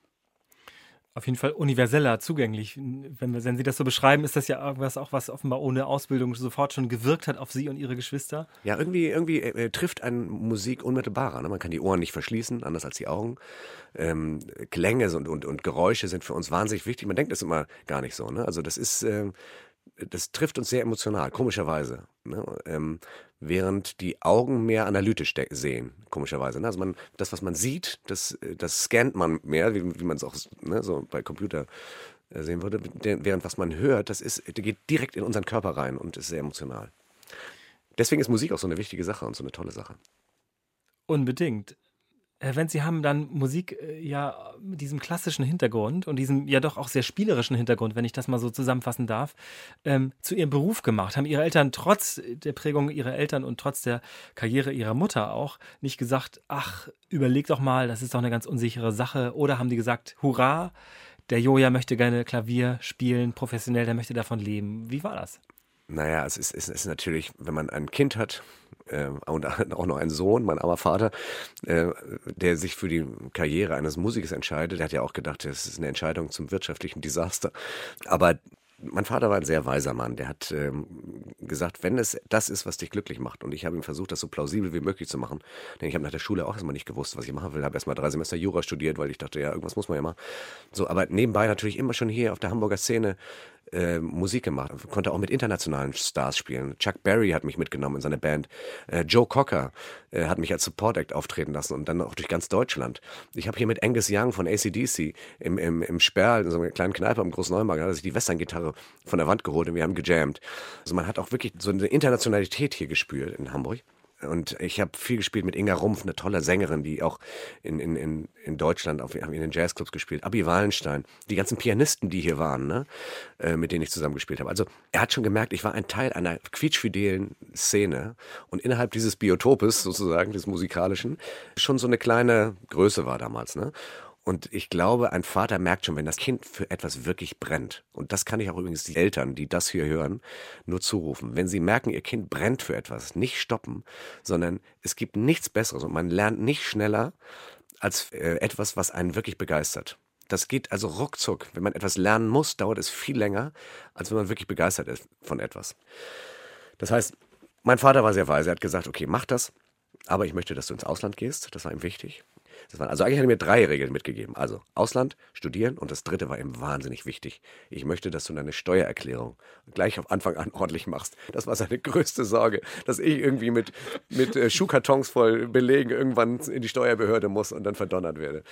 Auf jeden Fall universeller zugänglich. Wenn, wir, wenn Sie das so beschreiben, ist das ja irgendwas auch, was offenbar ohne Ausbildung sofort schon gewirkt hat auf Sie und Ihre Geschwister. Ja, irgendwie, irgendwie äh, trifft einen Musik unmittelbarer. Ne? Man kann die Ohren nicht verschließen, anders als die Augen. Ähm, Klänge und, und, und Geräusche sind für uns wahnsinnig wichtig. Man denkt das immer gar nicht so. Ne? Also das ist, äh, das trifft uns sehr emotional, komischerweise. Ne? Ähm, während die Augen mehr analytisch sehen, komischerweise. Ne? Also man, das, was man sieht, das, das scannt man mehr, wie, wie man es auch ne, so bei Computer äh, sehen würde. Während was man hört, das ist, das geht direkt in unseren Körper rein und ist sehr emotional. Deswegen ist Musik auch so eine wichtige Sache und so eine tolle Sache. Unbedingt. Herr Wendt, Sie haben dann Musik äh, ja mit diesem klassischen Hintergrund und diesem ja doch auch sehr spielerischen Hintergrund, wenn ich das mal so zusammenfassen darf, ähm, zu Ihrem Beruf gemacht. Haben Ihre Eltern trotz der Prägung Ihrer Eltern und trotz der Karriere Ihrer Mutter auch nicht gesagt, ach, überleg doch mal, das ist doch eine ganz unsichere Sache? Oder haben die gesagt, hurra, der Joja möchte gerne Klavier spielen, professionell, der möchte davon leben. Wie war das? Naja, es ist, es ist natürlich, wenn man ein Kind hat äh, und auch noch einen Sohn, mein armer Vater, äh, der sich für die Karriere eines Musikers entscheidet, der hat ja auch gedacht, das ist eine Entscheidung zum wirtschaftlichen Desaster. Aber mein Vater war ein sehr weiser Mann. Der hat ähm, gesagt, wenn es das ist, was dich glücklich macht, und ich habe ihm versucht, das so plausibel wie möglich zu machen, denn ich habe nach der Schule auch erstmal nicht gewusst, was ich machen will. Habe erstmal drei Semester Jura studiert, weil ich dachte, ja, irgendwas muss man ja machen. So, aber nebenbei natürlich immer schon hier auf der Hamburger Szene äh, Musik gemacht. Konnte auch mit internationalen Stars spielen. Chuck Berry hat mich mitgenommen in seine Band. Äh, Joe Cocker äh, hat mich als Support Act auftreten lassen und dann auch durch ganz Deutschland. Ich habe hier mit Angus Young von A C D C im, im, im Sperl, in so einer kleinen Kneipe am Großneumarkt, hat er sich die Western-Gitarre von der Wand geholt und wir haben gejammt. Also man hat auch wirklich so eine Internationalität hier gespürt in Hamburg. Und ich habe viel gespielt mit Inga Rumpf, eine tolle Sängerin, die auch in, in, in, in Deutschland, auf, haben in den Jazzclubs gespielt. Abi Wallenstein, die ganzen Pianisten, die hier waren, ne? äh, mit denen ich zusammen gespielt habe. Also er hat schon gemerkt, ich war ein Teil einer quietschfidelen Szene und innerhalb dieses Biotopes sozusagen, des musikalischen, schon so eine kleine Größe war damals. Ne? Und ich glaube, ein Vater merkt schon, wenn das Kind für etwas wirklich brennt. Und das kann ich auch übrigens die Eltern, die das hier hören, nur zurufen. Wenn sie merken, ihr Kind brennt für etwas, nicht stoppen, sondern es gibt nichts Besseres und man lernt nicht schneller als äh, etwas, was einen wirklich begeistert. Das geht also ruckzuck. Wenn man etwas lernen muss, dauert es viel länger, als wenn man wirklich begeistert ist von etwas. Das heißt, mein Vater war sehr weise. Er hat gesagt, okay, mach das, aber ich möchte, dass du ins Ausland gehst. Das war ihm wichtig. Das waren, also eigentlich hat er mir drei Regeln mitgegeben. Also Ausland, studieren und das dritte war ihm wahnsinnig wichtig. Ich möchte, dass du deine Steuererklärung gleich auf Anfang an ordentlich machst. Das war seine größte Sorge, dass ich irgendwie mit, mit äh, Schuhkartons voll Belegen irgendwann in die Steuerbehörde muss und dann verdonnert werde.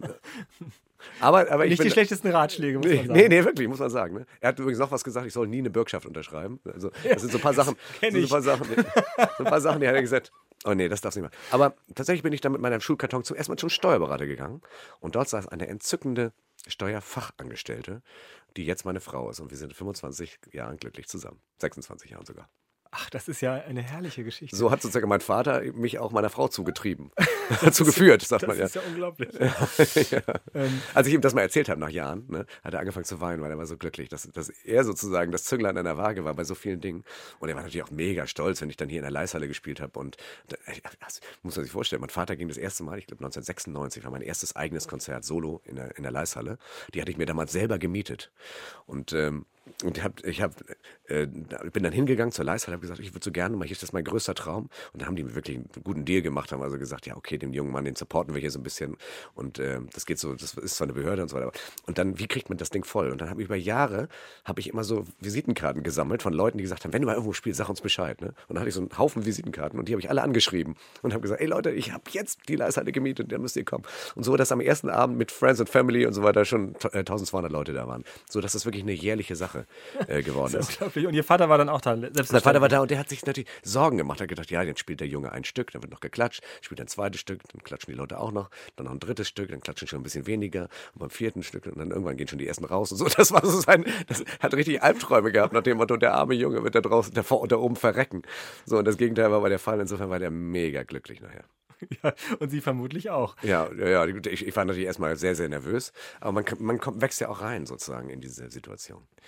Aber, aber ich Nicht bin, die schlechtesten Ratschläge, muss nee, man sagen. Nee, nee, wirklich, muss man sagen. Ne? Er hat übrigens noch was gesagt, ich soll nie eine Bürgschaft unterschreiben. Also, das sind so ein paar Sachen, kenn so ein ich. paar Sachen, so ein paar Sachen, die hat er gesagt, oh nee, das darfst du nicht machen. Aber tatsächlich bin ich dann mit meinem Schulkarton zum ersten Mal zum Steuerberater gegangen. Und dort saß eine entzückende Steuerfachangestellte, die jetzt meine Frau ist. Und wir sind fünfundzwanzig Jahre glücklich zusammen. sechsundzwanzig Jahre sogar. Ach, das ist ja eine herrliche Geschichte. So hat sozusagen mein Vater mich auch meiner Frau zugetrieben. Dazu geführt, sagt das man ja. Das ist ja unglaublich. ja. Ähm. Als ich ihm das mal erzählt habe nach Jahren, ne, hat er angefangen zu weinen, weil er war so glücklich, dass, dass er sozusagen das Zünglein an der Waage war bei so vielen Dingen. Und er war natürlich auch mega stolz, wenn ich dann hier in der Leishalle gespielt habe. Und das muss man sich vorstellen, mein Vater ging das erste Mal, ich glaube neunzehnhundertsechsundneunzig, war mein erstes eigenes Konzert, Solo in der, in der Leishalle. Die hatte ich mir damals selber gemietet. Und ähm, Und ich, hab, ich hab, äh, bin dann hingegangen zur Leishalle, habe gesagt, ich würde so gerne mal, hier ist das mein größter Traum. Und da haben die mir wirklich einen guten Deal gemacht, haben also gesagt, ja okay, den jungen Mann, den supporten wir hier so ein bisschen. Und äh, das geht so, das ist zwar eine Behörde und so weiter. Und dann, wie kriegt man das Ding voll? Und dann habe ich über Jahre, habe ich immer so Visitenkarten gesammelt von Leuten, die gesagt haben, wenn du mal irgendwo spielst, sag uns Bescheid. Ne? Und dann hatte ich so einen Haufen Visitenkarten und die habe ich alle angeschrieben und habe gesagt, ey Leute, ich habe jetzt die Leishalle gemietet, dann müsst ihr kommen. Und so, dass am ersten Abend mit Friends and Family und so weiter schon äh, eintausendzweihundert Leute da waren. So, dass das wirklich eine jährliche Sache äh, geworden ist. Unglaublich. Und Ihr Vater war dann auch da? Mein Vater war da und der hat sich natürlich Sorgen gemacht. Er hat gedacht, ja, jetzt spielt der Junge ein Stück, dann wird noch geklatscht, spielt ein zweites Stück, dann klatschen die Leute auch noch, dann noch ein drittes Stück, dann klatschen schon ein bisschen weniger und beim vierten Stück und dann irgendwann gehen schon die ersten raus und so. Das war so sein, das hat richtig Albträume gehabt nach dem Motto, der arme Junge wird da draußen, da, da oben verrecken. So, und das Gegenteil war bei der Fall. Insofern war der mega glücklich nachher. Ja, und Sie vermutlich auch. Ja, ja, ja. Ich, ich war natürlich erstmal sehr, sehr nervös, aber man, man kommt, wächst ja auch rein sozusagen in diese Situation.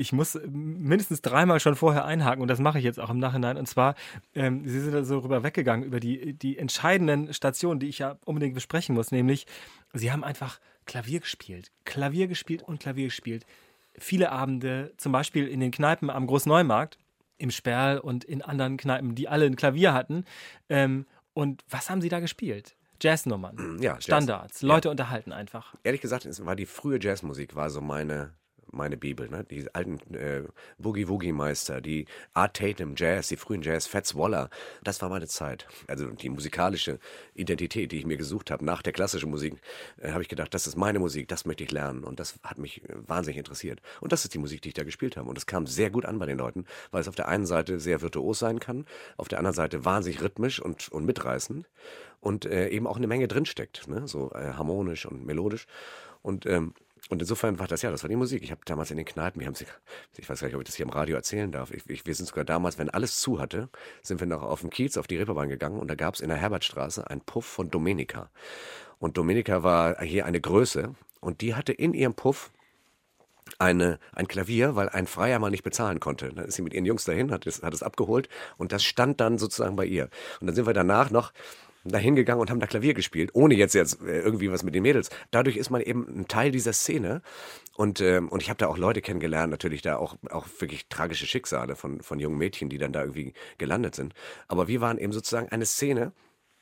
Ich muss mindestens dreimal schon vorher einhaken und das mache ich jetzt auch im Nachhinein. Und zwar, ähm, Sie sind da so rüber weggegangen über die, die entscheidenden Stationen, die ich ja unbedingt besprechen muss, nämlich Sie haben einfach Klavier gespielt. Klavier gespielt und Klavier gespielt. Viele Abende, zum Beispiel in den Kneipen am Großneumarkt, im Sperl und in anderen Kneipen, die alle ein Klavier hatten. Ähm, und was haben Sie da gespielt? Jazznummern, Ja, Jazz. Standards, Leute Ja. unterhalten einfach. Ehrlich gesagt, es war die frühe Jazzmusik, war so meine, meine Bibel. Ne? Die alten äh, Boogie-Woogie-Meister, die Art Tatum Jazz, die frühen Jazz, Fats Waller, das war meine Zeit. Also die musikalische Identität, die ich mir gesucht habe nach der klassischen Musik, äh, habe ich gedacht, das ist meine Musik, das möchte ich lernen. Und das hat mich äh, wahnsinnig interessiert. Und das ist die Musik, die ich da gespielt habe. Und es kam sehr gut an bei den Leuten, weil es auf der einen Seite sehr virtuos sein kann, auf der anderen Seite wahnsinnig rhythmisch und, und mitreißend. Und äh, eben auch eine Menge drinsteckt, ne? So äh, harmonisch und melodisch. Und, ähm, und insofern war das, ja, das war die Musik. Ich habe damals in den Kneipen, wir haben sie, ich weiß gar nicht, ob ich das hier im Radio erzählen darf, ich, ich, wir sind sogar damals, wenn alles zu hatte, sind wir noch auf dem Kiez, auf die Reeperbahn gegangen und da gab es in der Herbertstraße einen Puff von Domenica. Und Domenica war hier eine Größe und die hatte in ihrem Puff Eine, ein Klavier, weil ein Freier mal nicht bezahlen konnte. Dann ist sie mit ihren Jungs dahin, hat es, hat es abgeholt und das stand dann sozusagen bei ihr. Und dann sind wir danach noch dahin gegangen und haben da Klavier gespielt, ohne jetzt, jetzt irgendwie was mit den Mädels. Dadurch ist man eben ein Teil dieser Szene und, ähm, und ich habe da auch Leute kennengelernt, natürlich da auch, auch wirklich tragische Schicksale von, von jungen Mädchen, die dann da irgendwie gelandet sind. Aber wir waren eben sozusagen eine Szene,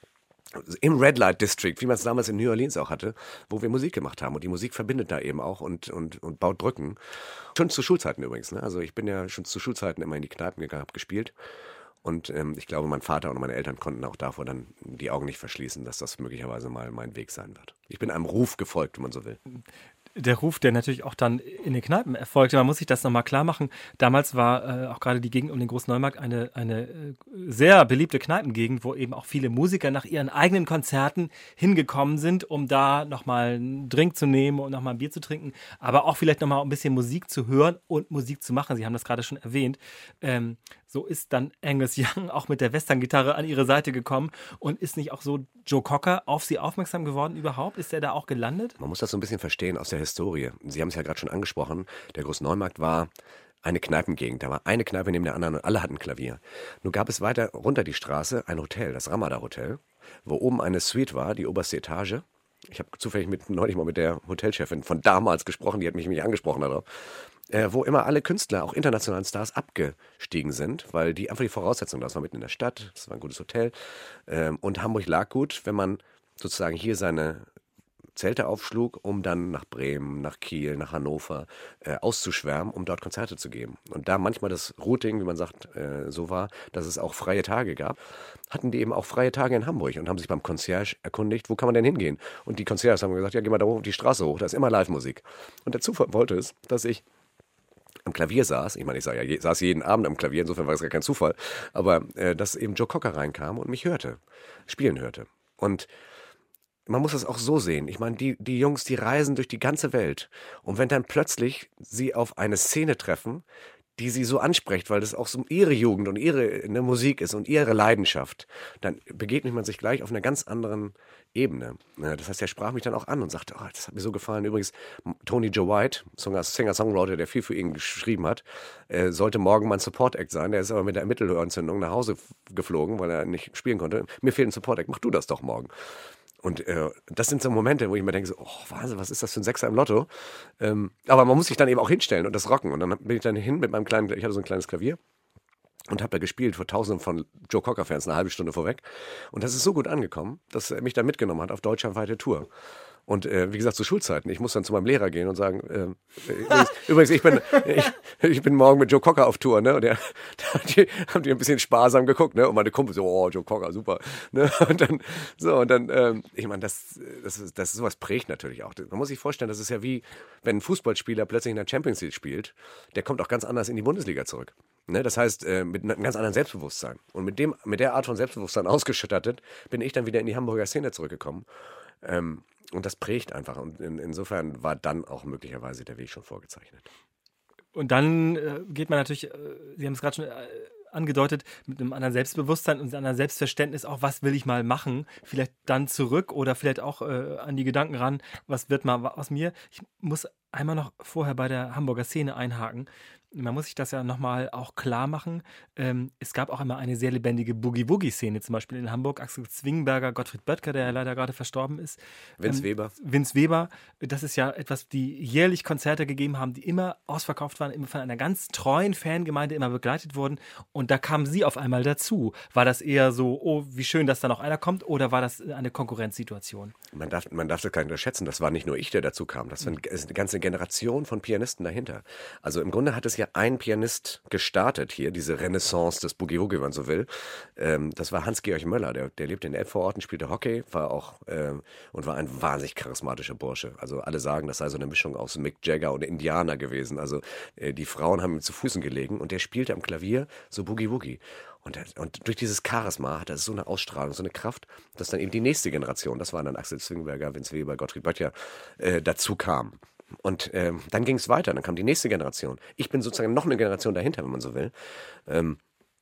im Red Light District, wie man es damals in New Orleans auch hatte, wo wir Musik gemacht haben. Und die Musik verbindet da eben auch und, und, und baut Brücken. Schon zu Schulzeiten übrigens. Ne? Also ich bin ja schon zu Schulzeiten immer in die Kneipen gegangen, habe gespielt. Und ähm, ich glaube, mein Vater und meine Eltern konnten auch davor dann die Augen nicht verschließen, dass das möglicherweise mal mein Weg sein wird. Ich bin einem Ruf gefolgt, wenn man so will. Der Ruf, der natürlich auch dann in den Kneipen erfolgte. Man muss sich das nochmal klar machen. Damals war äh, auch gerade die Gegend um den Großneumarkt eine, eine äh, sehr beliebte Kneipengegend, wo eben auch viele Musiker nach ihren eigenen Konzerten hingekommen sind, um da nochmal einen Drink zu nehmen und nochmal ein Bier zu trinken, aber auch vielleicht nochmal ein bisschen Musik zu hören und Musik zu machen. Sie haben das gerade schon erwähnt. Ähm, so ist dann Angus Young auch mit der Western-Gitarre an ihre Seite gekommen und ist nicht auch so Joe Cocker auf sie aufmerksam geworden überhaupt? Ist er da auch gelandet? Man muss das so ein bisschen verstehen aus der Historie. Sie haben es ja gerade schon angesprochen, der Großneumarkt war eine Kneipengegend. Da war eine Kneipe neben der anderen und alle hatten Klavier. Nun gab es weiter runter die Straße ein Hotel, das Ramada Hotel, wo oben eine Suite war, die oberste Etage. Ich habe zufällig mit, neulich mal mit der Hotelchefin von damals gesprochen, die hat mich nicht angesprochen darauf. Äh, wo immer alle Künstler, auch internationalen Stars, abgestiegen sind, weil die einfach die Voraussetzungen, das war mitten in der Stadt, das war ein gutes Hotel ähm, und Hamburg lag gut, wenn man sozusagen hier seine Zelte aufschlug, um dann nach Bremen, nach Kiel, nach Hannover äh, auszuschwärmen, um dort Konzerte zu geben. Und da manchmal das Routing, wie man sagt, äh, so war, dass es auch freie Tage gab, hatten die eben auch freie Tage in Hamburg und haben sich beim Concierge erkundigt, wo kann man denn hingehen? Und die Concierges haben gesagt, ja, geh mal da hoch die Straße hoch, da ist immer Live-Musik. Und der Zufall wollte es, dass ich am Klavier saß, ich meine, ich sage ja, je, saß jeden Abend am Klavier, insofern war es gar kein Zufall, aber äh, dass eben Joe Cocker reinkam und mich hörte, spielen hörte. Und man muss das auch so sehen. Ich meine, die, die Jungs, die reisen durch die ganze Welt. Und wenn dann plötzlich sie auf eine Szene treffen, die sie so anspricht, weil das auch so ihre Jugend und ihre ne, Musik ist und ihre Leidenschaft, dann begegnet man sich gleich auf einer ganz anderen Ebene. Das heißt, er sprach mich dann auch an und sagte, oh, das hat mir so gefallen. Übrigens, Tony Joe White, Singer-Songwriter, der viel für ihn geschrieben hat, äh, sollte morgen mein Support-Act sein. Der ist aber mit der Mittelhörentzündung nach Hause geflogen, weil er nicht spielen konnte. Mir fehlt ein Support-Act, mach du das doch morgen. Und äh, das sind so Momente, wo ich mir denke, so, oh Wahnsinn, was ist das für ein Sechser im Lotto? Ähm, aber man muss sich dann eben auch hinstellen und das rocken. Und dann bin ich dann hin mit meinem kleinen, ich hatte so ein kleines Klavier und habe da gespielt vor tausenden von Joe Cocker-Fans eine halbe Stunde vorweg. Und das ist so gut angekommen, dass er mich dann mitgenommen hat auf deutschlandweite Tour. Und äh, wie gesagt, zu Schulzeiten. Ich muss dann zu meinem Lehrer gehen und sagen, äh, übrigens, übrigens, ich bin ich, ich bin morgen mit Joe Cocker auf Tour, ne? Und der, da haben die, haben die ein bisschen sparsam geguckt, ne? Und meine Kumpel so, oh, Joe Cocker, super. Ne? Und dann, so, und dann, ähm, ich meine, das, das, ist, das sowas prägt natürlich auch. Man muss sich vorstellen, das ist ja wie, wenn ein Fußballspieler plötzlich in der Champions League spielt, der kommt auch ganz anders in die Bundesliga zurück. Ne? Das heißt, äh, mit einem ganz anderen Selbstbewusstsein. Und mit dem, mit der Art von Selbstbewusstsein ausgestattet, bin ich dann wieder in die Hamburger Szene zurückgekommen. Ähm, Und das prägt einfach. Und in, insofern war dann auch möglicherweise der Weg schon vorgezeichnet. Und dann äh, geht man natürlich, äh, Sie haben es gerade schon äh, angedeutet, mit einem anderen Selbstbewusstsein und einem anderen Selbstverständnis auch, was will ich mal machen, vielleicht dann zurück oder vielleicht auch äh, an die Gedanken ran, was wird mal aus mir. Ich muss einmal noch vorher bei der Hamburger Szene einhaken. man muss sich das ja nochmal auch klar machen. Ähm, es gab auch immer eine sehr lebendige Boogie-Woogie-Szene, zum Beispiel in Hamburg. Axel Zwingberger, Gottfried Böttger, der ja leider gerade verstorben ist. Vince Ähm, Weber. Vince Weber, das ist ja etwas, die jährlich Konzerte gegeben haben, die immer ausverkauft waren, immer von einer ganz treuen Fangemeinde immer begleitet wurden. Und da kamen sie auf einmal dazu. War das eher so, oh, wie schön, dass da noch einer kommt, oder war das eine Konkurrenzsituation? Man darf, man darf das gar nicht unterschätzen. Das war nicht nur ich, der dazu kam. Das war eine, ist eine ganze Generation von Pianisten dahinter. Also im Grunde hat es ja ein Pianist gestartet hier, diese Renaissance des Boogie-Woogie, wenn man so will. Ähm, das war Hans-Georg Möller. Der, der lebte in Elbvororten, spielte Hockey, war auch ähm, und war ein wahnsinnig charismatischer Bursche. Also alle sagen, das sei so eine Mischung aus Mick Jagger und Indianer gewesen. Also äh, die Frauen haben ihm zu Füßen gelegen und der spielte am Klavier so Boogie-Woogie. Und, und durch dieses Charisma hat er so eine Ausstrahlung, so eine Kraft, dass dann eben die nächste Generation, das waren dann Axel Zwingberger, Vince Weber, Gottfried Böttger, äh, dazu kam. Und ähm, dann ging es weiter, dann kam die nächste Generation. Ich bin sozusagen noch eine Generation dahinter, wenn man so will. Ähm,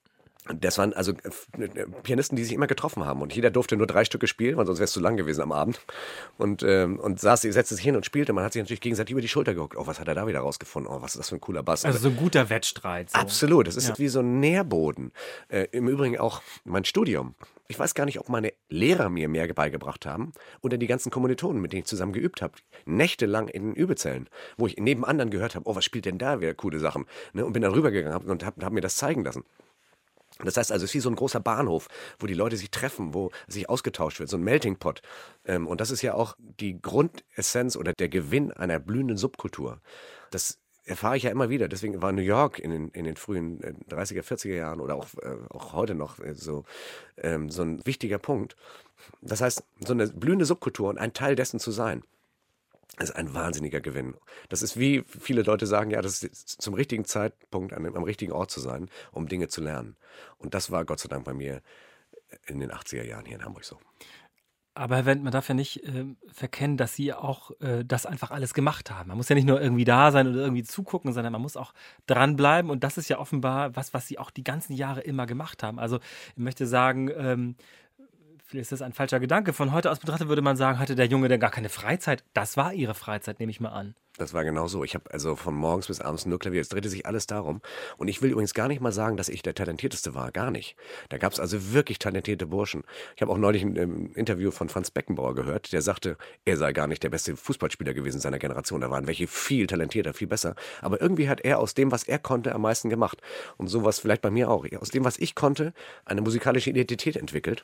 Das waren also Pianisten, die sich immer getroffen haben. Und jeder durfte nur drei Stücke spielen, weil sonst wäre es zu lang gewesen am Abend. Und, ähm, und saß, setzte sich hin und spielte. Man hat sich natürlich gegenseitig über die Schulter geguckt. Oh, was hat er da wieder rausgefunden? Oh, was ist das für ein cooler Bass? Also so ein guter Wettstreit. So. Absolut, das ist Ja. wie so ein Nährboden. Äh, Im Übrigen auch mein Studium. Ich weiß gar nicht, ob meine Lehrer mir mehr beigebracht haben oder die ganzen Kommilitonen, mit denen ich zusammen geübt habe. Nächtelang in den Übezellen, wo ich neben anderen gehört habe, oh, was spielt denn da wieder coole Sachen? Ne? Und bin dann rübergegangen und habe hab mir das zeigen lassen. Das heißt also, es ist wie so ein großer Bahnhof, wo die Leute sich treffen, wo sich ausgetauscht wird, so ein Melting Pot. Ähm, und das ist ja auch die Grundessenz oder der Gewinn einer blühenden Subkultur. Das erfahre ich ja immer wieder. Deswegen war New York in den, in den frühen dreißiger, vierziger Jahren oder auch, äh, auch heute noch äh, so, ähm, so ein wichtiger Punkt. Das heißt, so eine blühende Subkultur und ein Teil dessen zu sein, das ist ein wahnsinniger Gewinn. Das ist wie viele Leute sagen, ja, das ist zum richtigen Zeitpunkt an dem, am richtigen Ort zu sein, um Dinge zu lernen. Und das war Gott sei Dank bei mir in den achtziger Jahren hier in Hamburg so. Aber Herr Wendt, man darf ja nicht äh, verkennen, dass Sie auch äh, das einfach alles gemacht haben. Man muss ja nicht nur irgendwie da sein oder irgendwie zugucken, sondern man muss auch dranbleiben. Und das ist ja offenbar was, was Sie auch die ganzen Jahre immer gemacht haben. Also ich möchte sagen, ähm, vielleicht ist das ein falscher Gedanke. Von heute aus betrachtet würde man sagen, hatte der Junge denn gar keine Freizeit? Das war Ihre Freizeit, nehme ich mal an. Das war genau so. Ich habe also von morgens bis abends nur Klavier. Es drehte sich alles darum. Und ich will übrigens gar nicht mal sagen, dass ich der Talentierteste war. Gar nicht. Da gab es also wirklich talentierte Burschen. Ich habe auch neulich ein ähm, Interview von Franz Beckenbauer gehört, der sagte, er sei gar nicht der beste Fußballspieler gewesen seiner Generation. Da waren welche viel talentierter, viel besser. Aber irgendwie hat er aus dem, was er konnte, am meisten gemacht. Und sowas vielleicht bei mir auch. Aus dem, was ich konnte, eine musikalische Identität entwickelt.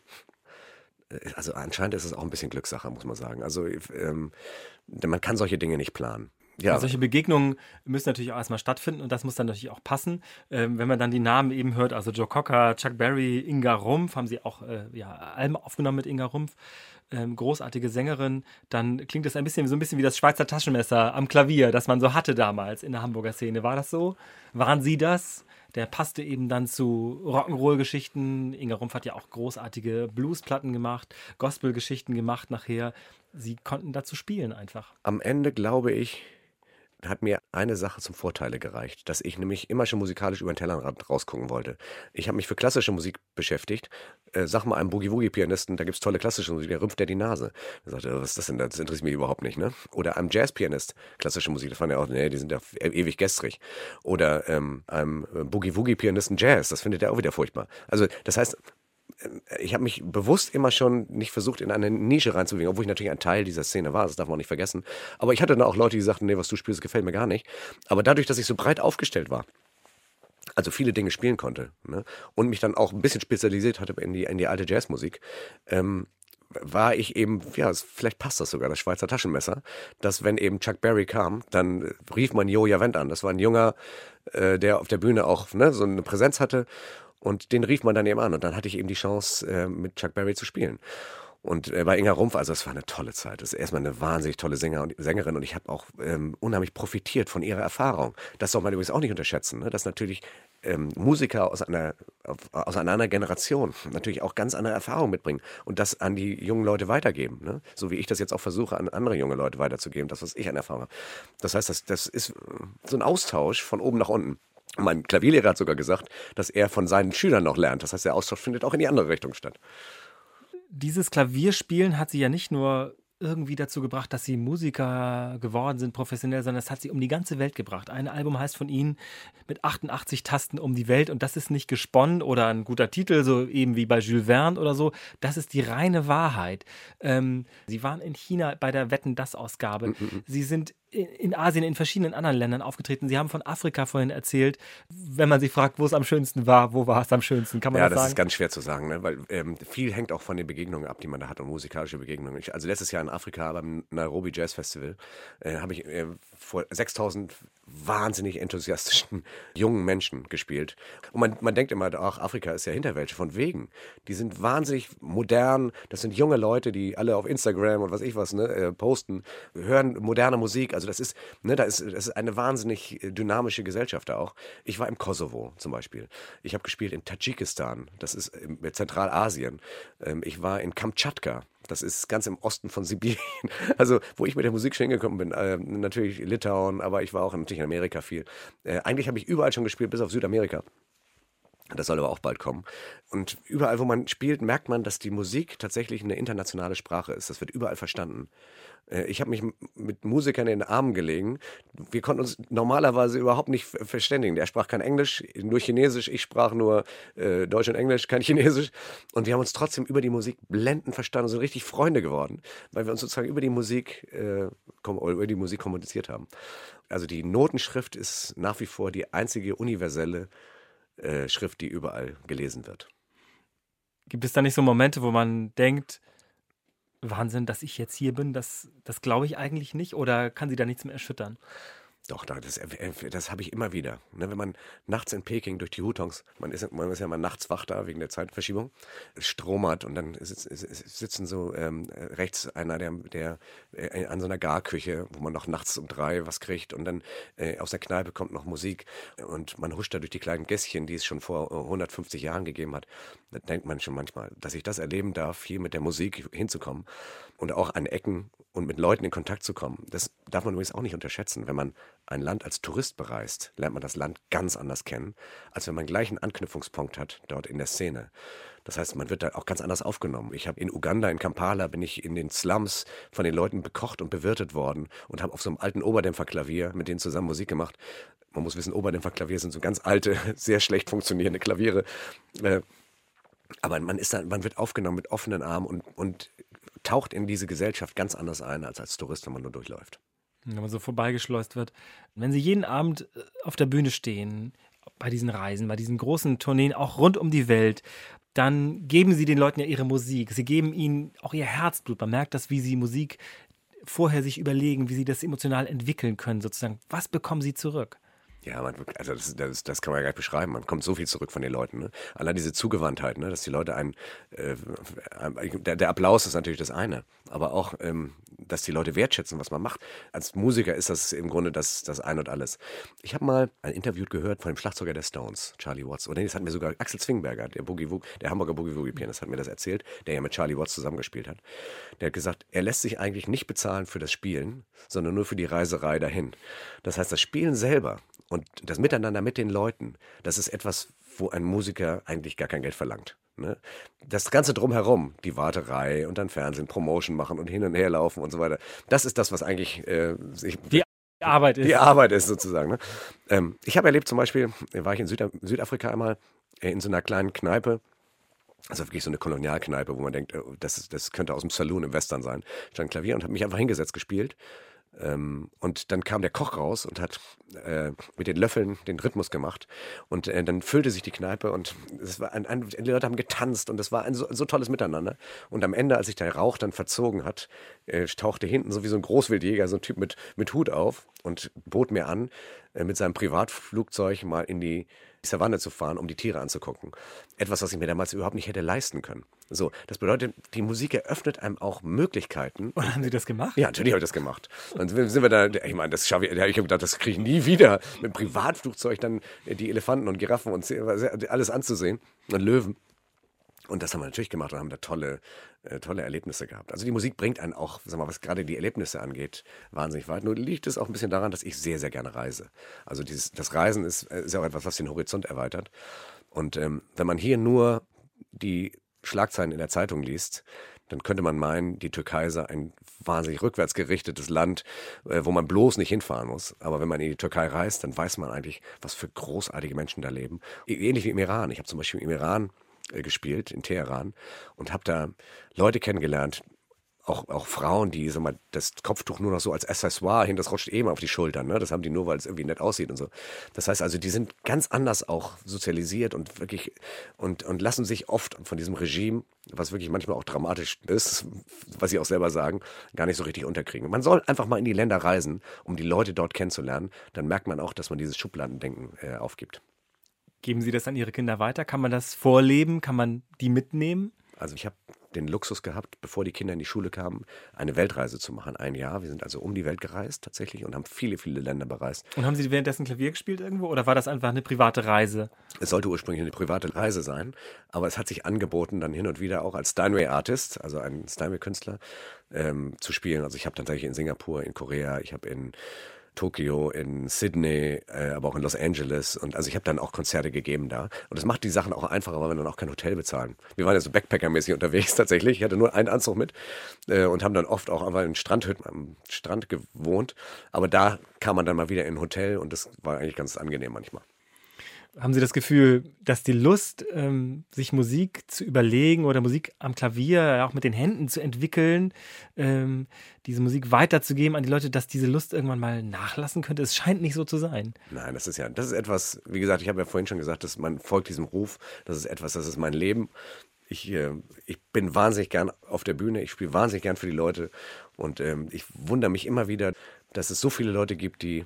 Also anscheinend ist es auch ein bisschen Glückssache, muss man sagen. Also ähm, man kann solche Dinge nicht planen. Ja. Also solche Begegnungen müssen natürlich auch erstmal stattfinden und das muss dann natürlich auch passen. Ähm, wenn man dann die Namen eben hört, also Joe Cocker, Chuck Berry, Inga Rumpf, haben sie auch äh, ja, Alben aufgenommen mit Inga Rumpf, ähm, großartige Sängerin, dann klingt das ein bisschen so ein bisschen wie das Schweizer Taschenmesser am Klavier, das man so hatte damals in der Hamburger Szene. War das so? Waren Sie das? Der passte eben dann zu Rock'n'Roll-Geschichten. Inga Rumpf hat ja auch großartige Bluesplatten gemacht, Gospel-Geschichten gemacht nachher. Sie konnten dazu spielen einfach. Am Ende glaube ich, hat mir eine Sache zum Vorteile gereicht, dass ich nämlich immer schon musikalisch über den Tellerrand rausgucken wollte. Ich habe mich für klassische Musik beschäftigt. Äh, sag mal einem Boogie-Woogie-Pianisten, da gibt es tolle klassische Musik, der rümpft der die Nase. Er sagte, was ist das denn, das interessiert mich überhaupt nicht. Ne? Oder einem Jazz-Pianist, klassische Musik, das fand er auch, nee, die sind ja ewig gestrig. Oder ähm, einem Boogie-Woogie-Pianisten Jazz, das findet er auch wieder furchtbar. Also das heißt, ich habe mich bewusst immer schon nicht versucht, in eine Nische reinzubewegen, obwohl ich natürlich ein Teil dieser Szene war, das darf man auch nicht vergessen. Aber ich hatte dann auch Leute, die sagten, nee, was du spielst, gefällt mir gar nicht. Aber dadurch, dass ich so breit aufgestellt war, also viele Dinge spielen konnte, ne, und mich dann auch ein bisschen spezialisiert hatte in die, in die alte Jazzmusik, ähm, war ich eben, ja, vielleicht passt das sogar, das Schweizer Taschenmesser, dass wenn eben Chuck Berry kam, dann rief man Joja Wendt an. Das war ein Junger, äh, der auf der Bühne auch ne, so eine Präsenz hatte. Und den rief man dann eben an und dann hatte ich eben die Chance, äh, mit Chuck Berry zu spielen. Und äh, bei Inga Rumpf, also es war eine tolle Zeit. Das ist erstmal eine wahnsinnig tolle Sänger und Sängerin und ich habe auch ähm, unheimlich profitiert von ihrer Erfahrung. Das soll man übrigens auch nicht unterschätzen, ne? Dass natürlich ähm, Musiker aus einer, auf, aus einer anderen Generation natürlich auch ganz andere Erfahrungen mitbringen und das an die jungen Leute weitergeben. Ne? So wie ich das jetzt auch versuche, an andere junge Leute weiterzugeben, das, was ich an Erfahrung habe. Das heißt, das, das ist so ein Austausch von oben nach unten. Mein Klavierlehrer hat sogar gesagt, dass er von seinen Schülern noch lernt. Das heißt, der Austausch findet auch in die andere Richtung statt. Dieses Klavierspielen hat sie ja nicht nur irgendwie dazu gebracht, dass sie Musiker geworden sind, professionell, sondern es hat sie um die ganze Welt gebracht. Ein Album heißt von ihnen mit achtundachtzig Tasten um die Welt und das ist nicht gesponnen oder ein guter Titel, so eben wie bei Jules Verne oder so. Das ist die reine Wahrheit. Ähm, sie waren in China bei der Wetten-dass-Ausgabe. Mhm. Sie sind in Asien, in verschiedenen anderen Ländern aufgetreten. Sie haben von Afrika vorhin erzählt. Wenn man sich fragt, wo es am schönsten war, wo war es am schönsten, kann man ja, das sagen? Ja, das ist ganz schwer zu sagen, ne? Weil ähm, viel hängt auch von den Begegnungen ab, die man da hat und musikalische Begegnungen. Ich, also letztes Jahr in Afrika beim Nairobi Jazz Festival äh, habe ich äh, vor sechstausend wahnsinnig enthusiastischen jungen Menschen gespielt. Und man, man denkt immer, ach, Afrika ist ja Hinterwelt, von wegen. Die sind wahnsinnig modern, das sind junge Leute, die alle auf Instagram und was ich was ne, äh, posten, hören moderne Musik. Also das ist, ne, da ist, das ist eine wahnsinnig dynamische Gesellschaft da auch. Ich war im Kosovo zum Beispiel. Ich habe gespielt in Tadschikistan, das ist in Zentralasien. Ähm, ich war in Kamtschatka. Das ist ganz im Osten von Sibirien. Also, wo ich mit der Musik schon hingekommen bin. Äh, natürlich Litauen, aber ich war auch natürlich in Amerika viel. Äh, eigentlich habe ich überall schon gespielt, bis auf Südamerika. Das soll aber auch bald kommen. Und überall, wo man spielt, merkt man, dass die Musik tatsächlich eine internationale Sprache ist. Das wird überall verstanden. Ich habe mich mit Musikern in den Armen gelegen. Wir konnten uns normalerweise überhaupt nicht verständigen. Der sprach kein Englisch, nur Chinesisch. Ich sprach nur äh, Deutsch und Englisch, kein Chinesisch. Und wir haben uns trotzdem über die Musik blendend verstanden und sind richtig Freunde geworden, weil wir uns sozusagen über die Musik, äh, über die Musik kommuniziert haben. Also die Notenschrift ist nach wie vor die einzige universelle äh, Schrift, die überall gelesen wird. Gibt es da nicht so Momente, wo man denkt, Wahnsinn, dass ich jetzt hier bin, das, das glaube ich eigentlich nicht, oder kann sie da nichts mehr erschüttern? Doch, das, das habe ich immer wieder. Ne, wenn man nachts in Peking durch die Hutongs, man ist, man ist ja mal nachts wach da wegen der Zeitverschiebung, es stromert und dann sitz, sitzen so ähm, rechts einer, der, der äh, an so einer Garküche, wo man noch nachts um drei was kriegt und dann äh, aus der Kneipe kommt noch Musik und man huscht da durch die kleinen Gässchen, die es schon vor hundertfünfzig Jahren gegeben hat. Da denkt man schon manchmal, dass ich das erleben darf, hier mit der Musik hinzukommen und auch an Ecken und mit Leuten in Kontakt zu kommen. Das darf man übrigens auch nicht unterschätzen. Wenn man ein Land als Tourist bereist, lernt man das Land ganz anders kennen, als wenn man gleich einen Anknüpfungspunkt hat dort in der Szene. Das heißt, man wird da auch ganz anders aufgenommen. Ich habe in Uganda, in Kampala, bin ich in den Slums von den Leuten bekocht und bewirtet worden und habe auf so einem alten Oberdämpferklavier mit denen zusammen Musik gemacht. Man muss wissen, Oberdämpferklavier sind so ganz alte, sehr schlecht funktionierende Klaviere. Aber man ist da, man wird aufgenommen mit offenen Armen und, und taucht in diese Gesellschaft ganz anders ein, als als Tourist, wenn man nur durchläuft. Wenn man so vorbeigeschleust wird. Wenn Sie jeden Abend auf der Bühne stehen, bei diesen Reisen, bei diesen großen Tourneen, auch rund um die Welt, dann geben Sie den Leuten ja ihre Musik. Sie geben ihnen auch ihr Herzblut. Man merkt das, wie Sie Musik vorher sich überlegen, wie Sie das emotional entwickeln können, sozusagen. Was bekommen Sie zurück? Ja, man, also das, das, das kann man ja gar nicht beschreiben. Man kommt so viel zurück von den Leuten. Ne? Allein diese Zugewandtheit, ne? Dass die Leute einen, äh, der, der Applaus ist natürlich das eine, aber auch, ähm, dass die Leute wertschätzen, was man macht. Als Musiker ist das im Grunde das, das Ein und Alles. Ich habe mal ein Interview gehört von dem Schlagzeuger der Stones, Charlie Watts. Oder das hat mir sogar Axel Zwingberger, der Boogie Woogie, der Hamburger Boogie Woogie Pianist, hat mir das erzählt, der ja mit Charlie Watts zusammengespielt hat. Der hat gesagt, er lässt sich eigentlich nicht bezahlen für das Spielen, sondern nur für die Reiserei dahin. Das heißt, das Spielen selber und das Miteinander mit den Leuten, das ist etwas, wo ein Musiker eigentlich gar kein Geld verlangt. Ne? Das Ganze drumherum, die Warterei und dann Fernsehen, Promotion machen und hin und her laufen und so weiter, das ist das, was eigentlich äh, sich, die Arbeit ist. Die Arbeit ist sozusagen. Ne? Ähm, ich habe erlebt zum Beispiel, war ich in Süda- Südafrika einmal äh, in so einer kleinen Kneipe, also wirklich so eine Kolonialkneipe, wo man denkt, oh, das, das könnte aus dem Saloon im Western sein. Stand ein Klavier und habe mich einfach hingesetzt, gespielt. Ähm, und dann kam der Koch raus und hat äh, mit den Löffeln den Rhythmus gemacht und äh, dann füllte sich die Kneipe und es war ein, ein, die Leute haben getanzt und es war ein so, so tolles Miteinander und am Ende, als sich der Rauch dann verzogen hat, äh, tauchte hinten so wie so ein Großwildjäger, so ein Typ mit, mit Hut auf und bot mir an, äh, mit seinem Privatflugzeug mal in die Savanne zu fahren, um die Tiere anzugucken. Etwas, was ich mir damals überhaupt nicht hätte leisten können. So, das bedeutet, die Musik eröffnet einem auch Möglichkeiten. Und haben Sie das gemacht? Ja, natürlich habe ich das gemacht. Und sind wir da, ich meine, das schaffe ich, ich habe gedacht, das kriege ich nie wieder, mit dem Privatflugzeug dann die Elefanten und Giraffen und alles anzusehen und Löwen. Und das haben wir natürlich gemacht und haben da tolle, äh, tolle Erlebnisse gehabt. Also die Musik bringt einen auch, sag mal, was gerade die Erlebnisse angeht, wahnsinnig weit. Nur liegt es auch ein bisschen daran, dass ich sehr, sehr gerne reise. Also dieses, das Reisen ist, ist ja auch etwas, was den Horizont erweitert. Und ähm, wenn man hier nur die Schlagzeilen in der Zeitung liest, dann könnte man meinen, die Türkei sei ein wahnsinnig rückwärts gerichtetes Land, wo man bloß nicht hinfahren muss. Aber wenn man in die Türkei reist, dann weiß man eigentlich, was für großartige Menschen da leben. Ähnlich wie im Iran. Ich habe zum Beispiel im Iran gespielt, in Teheran, und habe da Leute kennengelernt, Auch, auch Frauen, die sag mal, das Kopftuch nur noch so als Accessoire hin, das rutscht eben auf die Schultern. Ne? Das haben die nur, weil es irgendwie nett aussieht und so. Das heißt also, die sind ganz anders auch sozialisiert und wirklich und, und lassen sich oft von diesem Regime, was wirklich manchmal auch dramatisch ist, was sie auch selber sagen, gar nicht so richtig unterkriegen. Man soll einfach mal in die Länder reisen, um die Leute dort kennenzulernen. Dann merkt man auch, dass man dieses Schubladendenken äh, aufgibt. Geben Sie das an Ihre Kinder weiter? Kann man das vorleben? Kann man die mitnehmen? Also ich habe den Luxus gehabt, bevor die Kinder in die Schule kamen, eine Weltreise zu machen. Ein Jahr. Wir sind also um die Welt gereist tatsächlich und haben viele, viele Länder bereist. Und haben Sie währenddessen Klavier gespielt irgendwo oder war das einfach eine private Reise? Es sollte ursprünglich eine private Reise sein, aber es hat sich angeboten, dann hin und wieder auch als Steinway-Artist, also ein Steinway-Künstler, ähm, zu spielen. Also ich habe dann tatsächlich in Singapur, in Korea, ich habe in Tokio, in Sydney, äh, aber auch in Los Angeles. Und also ich habe dann auch Konzerte gegeben da. Und das macht die Sachen auch einfacher, weil wir dann auch kein Hotel bezahlen. Wir waren ja so Backpacker-mäßig unterwegs tatsächlich. Ich hatte nur einen Anzug mit äh, und haben dann oft auch einfach in Strandhütten am Strand gewohnt. Aber da kam man dann mal wieder in ein Hotel und das war eigentlich ganz angenehm manchmal. Haben Sie das Gefühl, dass die Lust, ähm, sich Musik zu überlegen oder Musik am Klavier, auch mit den Händen zu entwickeln, ähm, diese Musik weiterzugeben an die Leute, dass diese Lust irgendwann mal nachlassen könnte? Es scheint nicht so zu sein. Nein, das ist ja, das ist etwas, wie gesagt, ich habe ja vorhin schon gesagt, dass man folgt diesem Ruf, das ist etwas, das ist mein Leben. Ich, äh, ich bin wahnsinnig gern auf der Bühne, ich spiele wahnsinnig gern für die Leute und ähm, ich wundere mich immer wieder, dass es so viele Leute gibt, die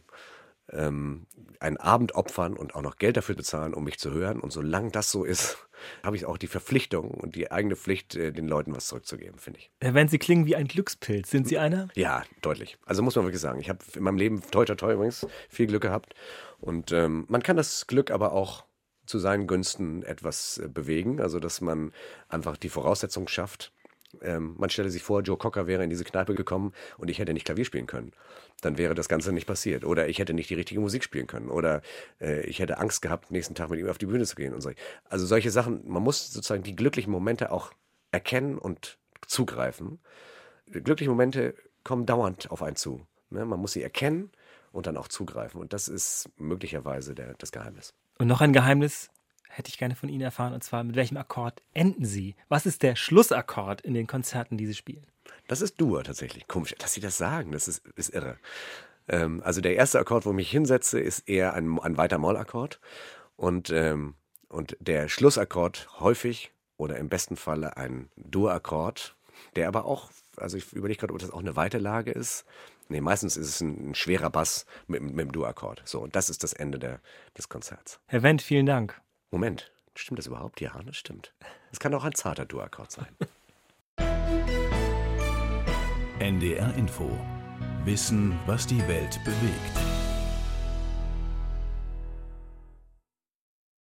ähm, einen Abend opfern und auch noch Geld dafür bezahlen, um mich zu hören. Und solange das so ist, habe ich auch die Verpflichtung und die eigene Pflicht, äh, den Leuten was zurückzugeben, finde ich. Herr Wendt, Sie klingen wie ein Glückspilz. Sind Sie einer? Ja, deutlich. Also muss man wirklich sagen. Ich habe in meinem Leben, toi, toi, toi übrigens, viel Glück gehabt. Und ähm, man kann das Glück aber auch zu seinen Gunsten etwas äh, bewegen. Also, dass man einfach die Voraussetzungen schafft. Ähm, man stelle sich vor, Joe Cocker wäre in diese Kneipe gekommen und ich hätte nicht Klavier spielen können. Dann wäre das Ganze nicht passiert. Oder ich hätte nicht die richtige Musik spielen können. Oder äh, ich hätte Angst gehabt, nächsten Tag mit ihm auf die Bühne zu gehen. Und so. Also solche Sachen, man muss sozusagen die glücklichen Momente auch erkennen und zugreifen. Glückliche Momente kommen dauernd auf einen zu. Ne? Man muss sie erkennen und dann auch zugreifen. Und das ist möglicherweise der, das Geheimnis. Und noch ein Geheimnis hätte ich gerne von Ihnen erfahren, und zwar, mit welchem Akkord enden Sie? Was ist der Schlussakkord in den Konzerten, die Sie spielen? Das ist Dur tatsächlich. Komisch, dass Sie das sagen, das ist, ist irre. Ähm, also der erste Akkord, wo ich mich hinsetze, ist eher ein, ein weiter Mollakkord. Und, ähm, und der Schlussakkord häufig oder im besten Falle ein Dur-Akkord, der aber auch, also ich überlege gerade, ob das auch eine weite Lage ist. Nee, meistens ist es ein, ein schwerer Bass mit, mit dem Dur-Akkord. So, und das ist das Ende der, des Konzerts. Herr Wendt, vielen Dank. Moment, stimmt das überhaupt? Ja, das stimmt. Es kann auch ein zarter Dur-Akkord sein. N D R Info. Wissen, was die Welt bewegt.